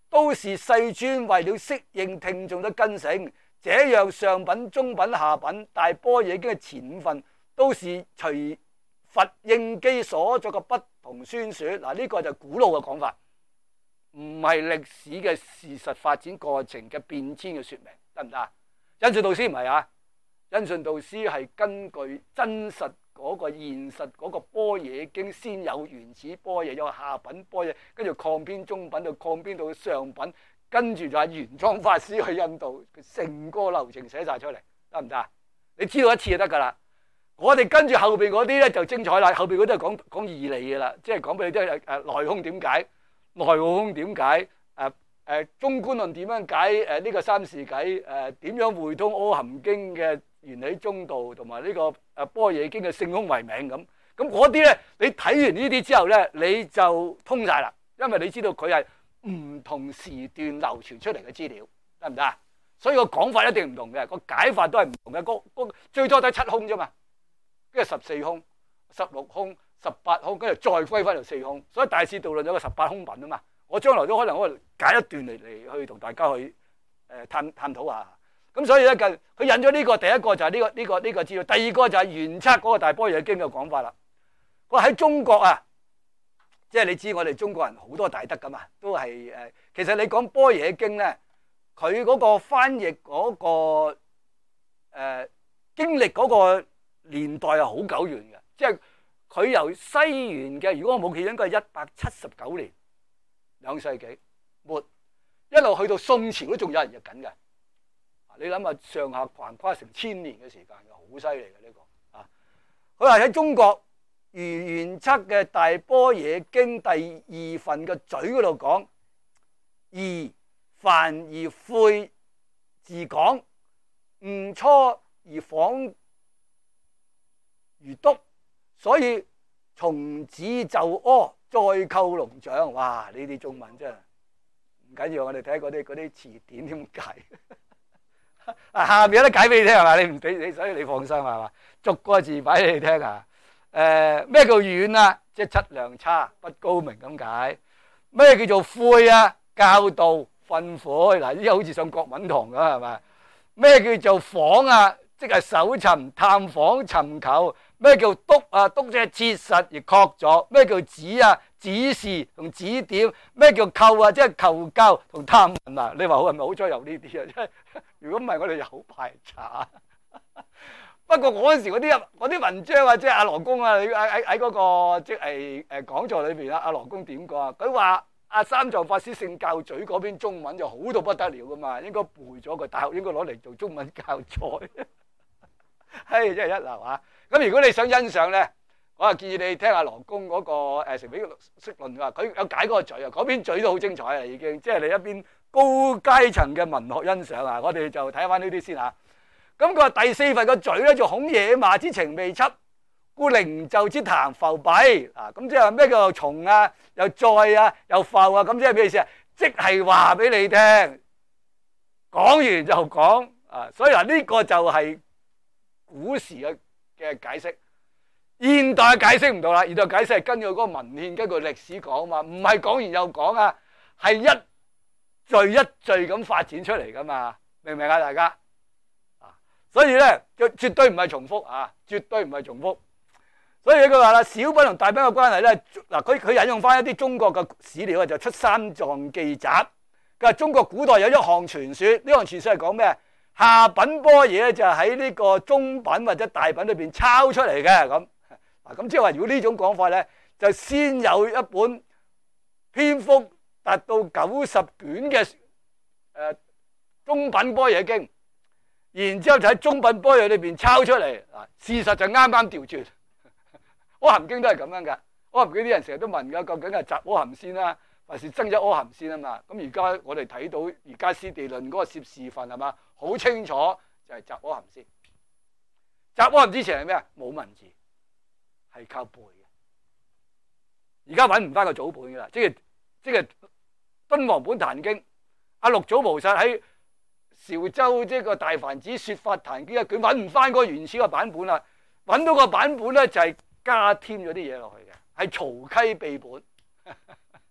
都是世尊為了適應聽眾的根性，這樣上品、中品、下品大般若經嘅前五分都是隨佛應機所作嘅不同宣說。嗱，呢個就係古老嘅講法，唔係歷史嘅事實發展過程嘅變遷嘅說明，得唔得啊？印順導師唔係啊，印順導師係根據真實嗰個現實嗰個般若經，先有原始般若，有下品般若，跟住擴編中品，到擴編到上品，跟住就係玄奘法師去印度，成個流程寫晒出嚟，得唔得啊？你知道一次就得噶啦。我哋跟住後邊嗰啲咧就精彩啦，後邊嗰啲係講義理嘅啦，即係講俾你聽內空點解，內耗空點解，中觀論點樣解呢個三事偈，點樣匯通阿含經嘅原理中道，同埋呢個般若經嘅性空為名咁嗰啲咧，你睇完呢啲之後咧，你就通晒啦，因為你知道佢係唔同時段流傳出嚟嘅資料，得唔得啊？所以個講法一定唔同嘅，個解法都係唔同嘅，最多得七空啫嘛。跟住14空、16空、18空，跟住再歸翻到4空，所以大師道論有個18空品啊嘛。我將來都可能我解一段嚟去同大家去探討下。咁所以咧，佢引咗呢個，第一個就係呢個資料，第二個就係原測嗰個大般若經嘅講法啦。佢喺中國啊，即係你知我哋中國人好多大德噶嘛，都係其實你講般若經咧，佢嗰個翻譯嗰個經歷嗰個年代係好久遠嘅，即係佢由西元嘅，如果我冇記錯，應該係179年，2世紀末一路去到宋朝都仲有人譯緊嘅。你諗下，上下橫跨成1000年嘅時間嘅，好犀利嘅呢個啊！佢係喺中國如原測嘅大般若經第2份嘅嘴嗰度講，而凡而悔自講，誤初而恍如篤，所以從子就阿，再構龍掌。哇！呢啲中文真係唔緊要，我哋睇嗰啲詞典點解。下面有得解俾你聽係嘛？你唔俾你，所以你放心係嘛？逐個字擺俾你聽啊！咩叫遠啊？即係質量差、不高明咁解。咩叫做悔啊？教導、訓誨。嗱，呢啲好似上國文堂咁係嘛？咩叫做訪啊？即係搜尋、探訪、尋求。咩叫督啊？督即係切實而確鑿。咩叫指啊？指示同指點。咩叫叩啊？即係求教同探問啊！你話好係咪好彩有呢啲啊？即係如果唔係，我哋又好排查。不過嗰陣時嗰啲文章啊，即係阿羅公啊，喺嗰個即係講座裏邊啦，阿羅公點講啊？佢話阿三藏法師聖教咀嗰邊中文就好到不得了噶嘛，應該背咗個大學應該攞嚟做中文教材。係真係一流啊！咁如果你想欣賞咧，我啊建議你聽下羅公嗰個《成比釋論》㗎，佢有解嗰個嘴啊，嗰邊嘴都好精彩啊，已經即係你一邊高階層嘅文學欣賞啊！我哋就睇翻呢啲先嚇。咁佢話第4份個嘴咧，就恐野馬之情未輯，故靈鷲之談浮弊啊！咁即係咩叫做從啊？又載啊？又浮啊？咁即係咩意思啊？即係話俾你聽，講完就講啊！所以嗱，呢個就係古時嘅解釋，現代解釋唔到啦。現代解釋係根據嗰個文獻、根據歷史講嘛，唔係講完又講啊，係一句一句咁發展出嚟噶嘛，明唔明啊？大家啊，所以咧就絕對唔係重複啊，絕對唔係重複。所以佢話啦，小品同大品嘅關係咧，嗱佢引用翻一啲中國嘅史料啊，就出《三藏記集》。佢話中國古代有一項傳說，呢項傳說係講咩？下品般若就喺呢個中品或者大品裏邊抄出嚟嘅咁。嗱咁即係話，如果呢種講法咧，就先有一本篇幅達到90卷嘅中品般若經，然之後就喺中品般若裏邊抄出嚟。嗱，事實就啱啱調轉。阿含經都係咁樣噶。阿含經啲人成日都問噶，究竟係集阿含先啦，還是增一阿含先啊嘛？咁而家我哋睇到而家師地論嗰個攝事分係嘛，好清楚就係集阿含先。集阿含之前係咩啊？冇文字，係靠背嘅。而家揾唔翻個祖本噶啦，即係敦煌本壇經，阿六祖菩薩喺韶州即係個大梵寺說法壇經，佢揾唔翻個原始個版本啦。揾到個版本咧就係加添咗啲嘢落去嘅，係曹溪秘本。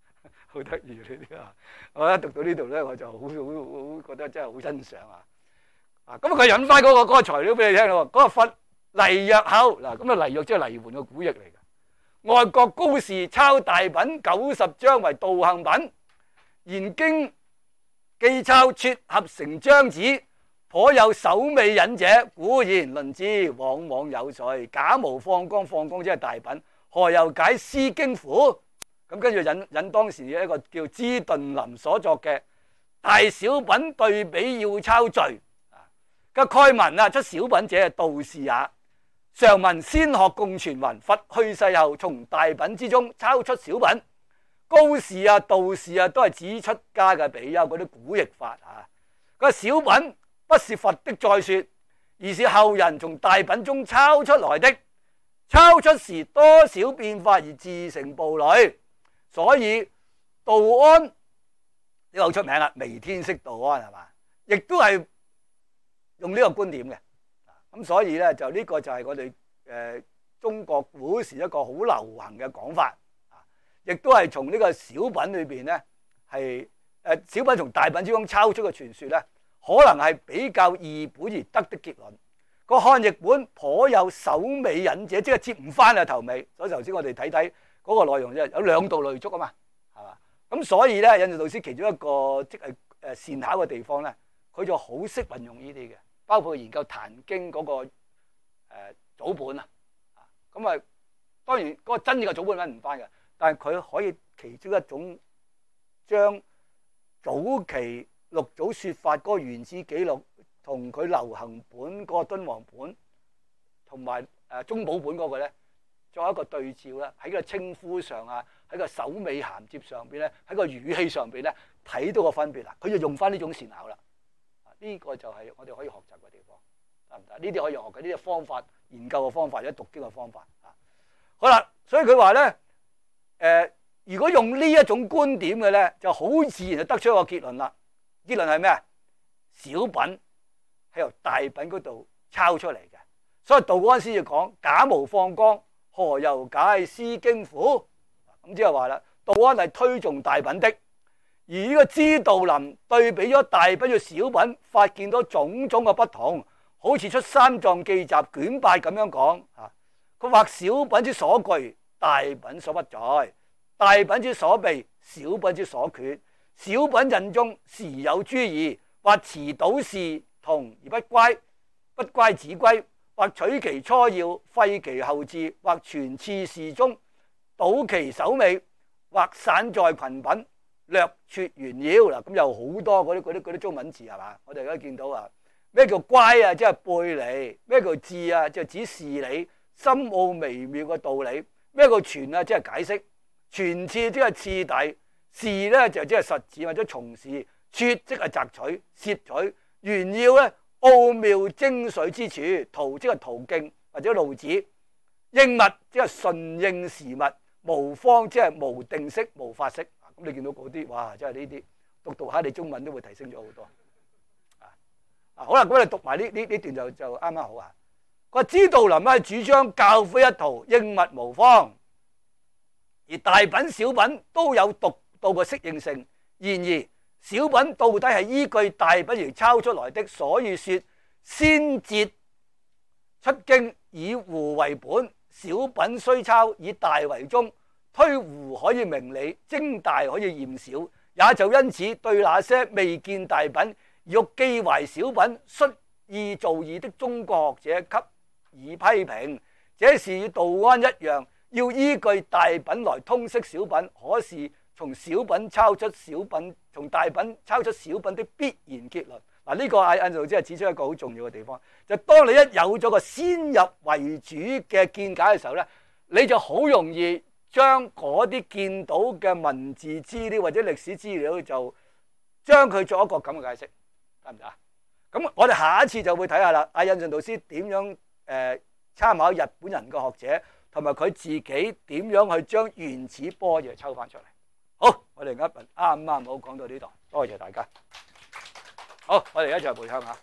好得意呢啲啊！我一讀到呢度咧，我就好覺得真係好欣賞啊！咁佢引翻嗰個材料俾你聽咯，嗰個佛黎藥後嗱，咁啊黎藥即係黎煥嘅古譯嚟嘅。外國高士抄大品90章為道行品，研經記抄撮合成章子，頗有首尾引者，古言論之，往往有趣。假無放光，放光即係大品，何由解詩經乎？咁跟住引當時嘅一個叫支頓林所作嘅大小品對比要抄序。個蓋文啊，出小品者道士也。上文先學共傳云，佛去世後從大品之中抄出小品。高士啊、道士啊，都係指出家嘅比丘嗰啲古譯法啊。個小品不是佛的再說，而是後人從大品中抄出來的。抄出時多少變化而自成部類，所以道安呢個好出名啦，微天色道安係嘛，亦都係用呢個觀點嘅。咁所以咧就呢個就係我哋中國古時一個好流行嘅講法，亦都係從呢個小品裏邊咧係小品從大品之中抄出嘅傳說咧，可能係比較異本而得的結論。個漢譯本頗有首尾引者，即係接唔翻啊頭尾。所以頭先我哋睇嗰個內容啫，有兩道累足啊嘛，係嘛？咁所以咧，印度老師其中一個即係善巧嘅地方咧，佢就好識運用呢啲嘅。包括研究《壇經》嗰個祖本啊，咁啊當然嗰個真嘅祖本揾唔翻嘅，但係佢可以其中一種將早期六祖説法嗰個原始記錄同佢流行本嗰個敦煌本同埋中寶本嗰個咧，作一個對照啦，喺個稱呼上啊，喺個首尾銜接上邊咧，喺個語氣上邊咧睇到個分別啦，佢就用翻呢種善巧啦。呢個就係我哋可以學習嘅地方，得唔得？呢啲可以學嘅，呢啲方法研究嘅方法，或者讀經嘅方法啊。好啦，所以佢話咧，如果用呢一種觀點嘅咧，就好自然就得出一個結論啦。結論係咩啊？小品係由大品嗰度抄出嚟嘅，所以道安先至講假無放光，何由解詩經乎？咁即係話啦，道安係推崇大品的。而呢個支道林對比咗大品與小品，發現到種種嘅不同，好似出三藏記集卷8咁樣講啊。佢話小品之所具，大品所不在；大品之所備，小品之所缺。小品印中時有諸異，或詞倒是同而不乖，不乖子歸；或取其初要，廢其後志；或傳次事中，倒其首尾；或散在群品，略撮炫耀嗱，咁有好多嗰啲中文字係嘛？我哋而家見到啊，咩叫乖啊？即係背理。咩叫智啊？即係指事理、深奧微妙嘅道理。咩叫傳啊？即係解釋。傳次即係次第。事咧就即係實踐或者從事。撮即係摘取、攝取。炫耀咧奧妙精髓之處。途即係途徑或者路子。應物即係順應時物。無方即係無定式、無法式。咁你見到嗰啲，哇！真係呢啲讀下，你中文都會提升咗好多。好啦，咁你讀埋呢段就啱啱好啊。個支道林咧主張教誨一途，應物無方，而大品小品都有獨到嘅適應性。然而小品到底係依據大品而抄出來的，所以說先節出經以胡為本，小品雖抄以大為宗。推胡可以明理，精大可以驗小，也就因此對那些未見大品而欲記懷小品、率意造詣的中國學者給予批評。這是與道安一樣，要依據大品來通識小品，可是從小品抄出小品，從大品抄出小品的必然結論。嗱，呢個印度老師係指出一個好重要嘅地方，就當你一有咗個先入為主嘅見解嘅時候咧，你就好容易將嗰啲見到嘅文字資料或者歷史資料，就將佢作一個咁嘅解釋，得唔得啊？咁我哋下一次就會睇下啦。阿印順導師點樣參考日本人嘅學者，同埋佢自己點樣去將原始般若抽翻出嚟。好，我哋啱啱好講到呢度，多謝大家。好，我哋一齊回向下，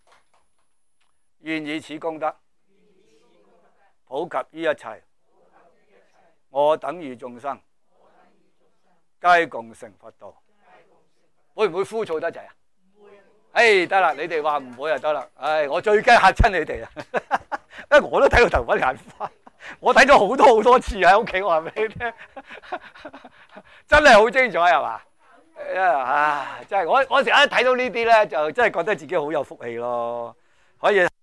願以此功德普及於一切我等與眾生， 皆共成佛道。會唔會枯燥得滯啊？唔會啊！誒得啦，你哋話唔會就得啦。我最驚嚇親你哋啊！因為我都睇到頭昏眼花，我睇咗好多好多次喺屋企，我話俾你聽，真係好精彩係嘛？真係我成日睇到呢啲咧，就真係覺得自己好有福氣咯，可以。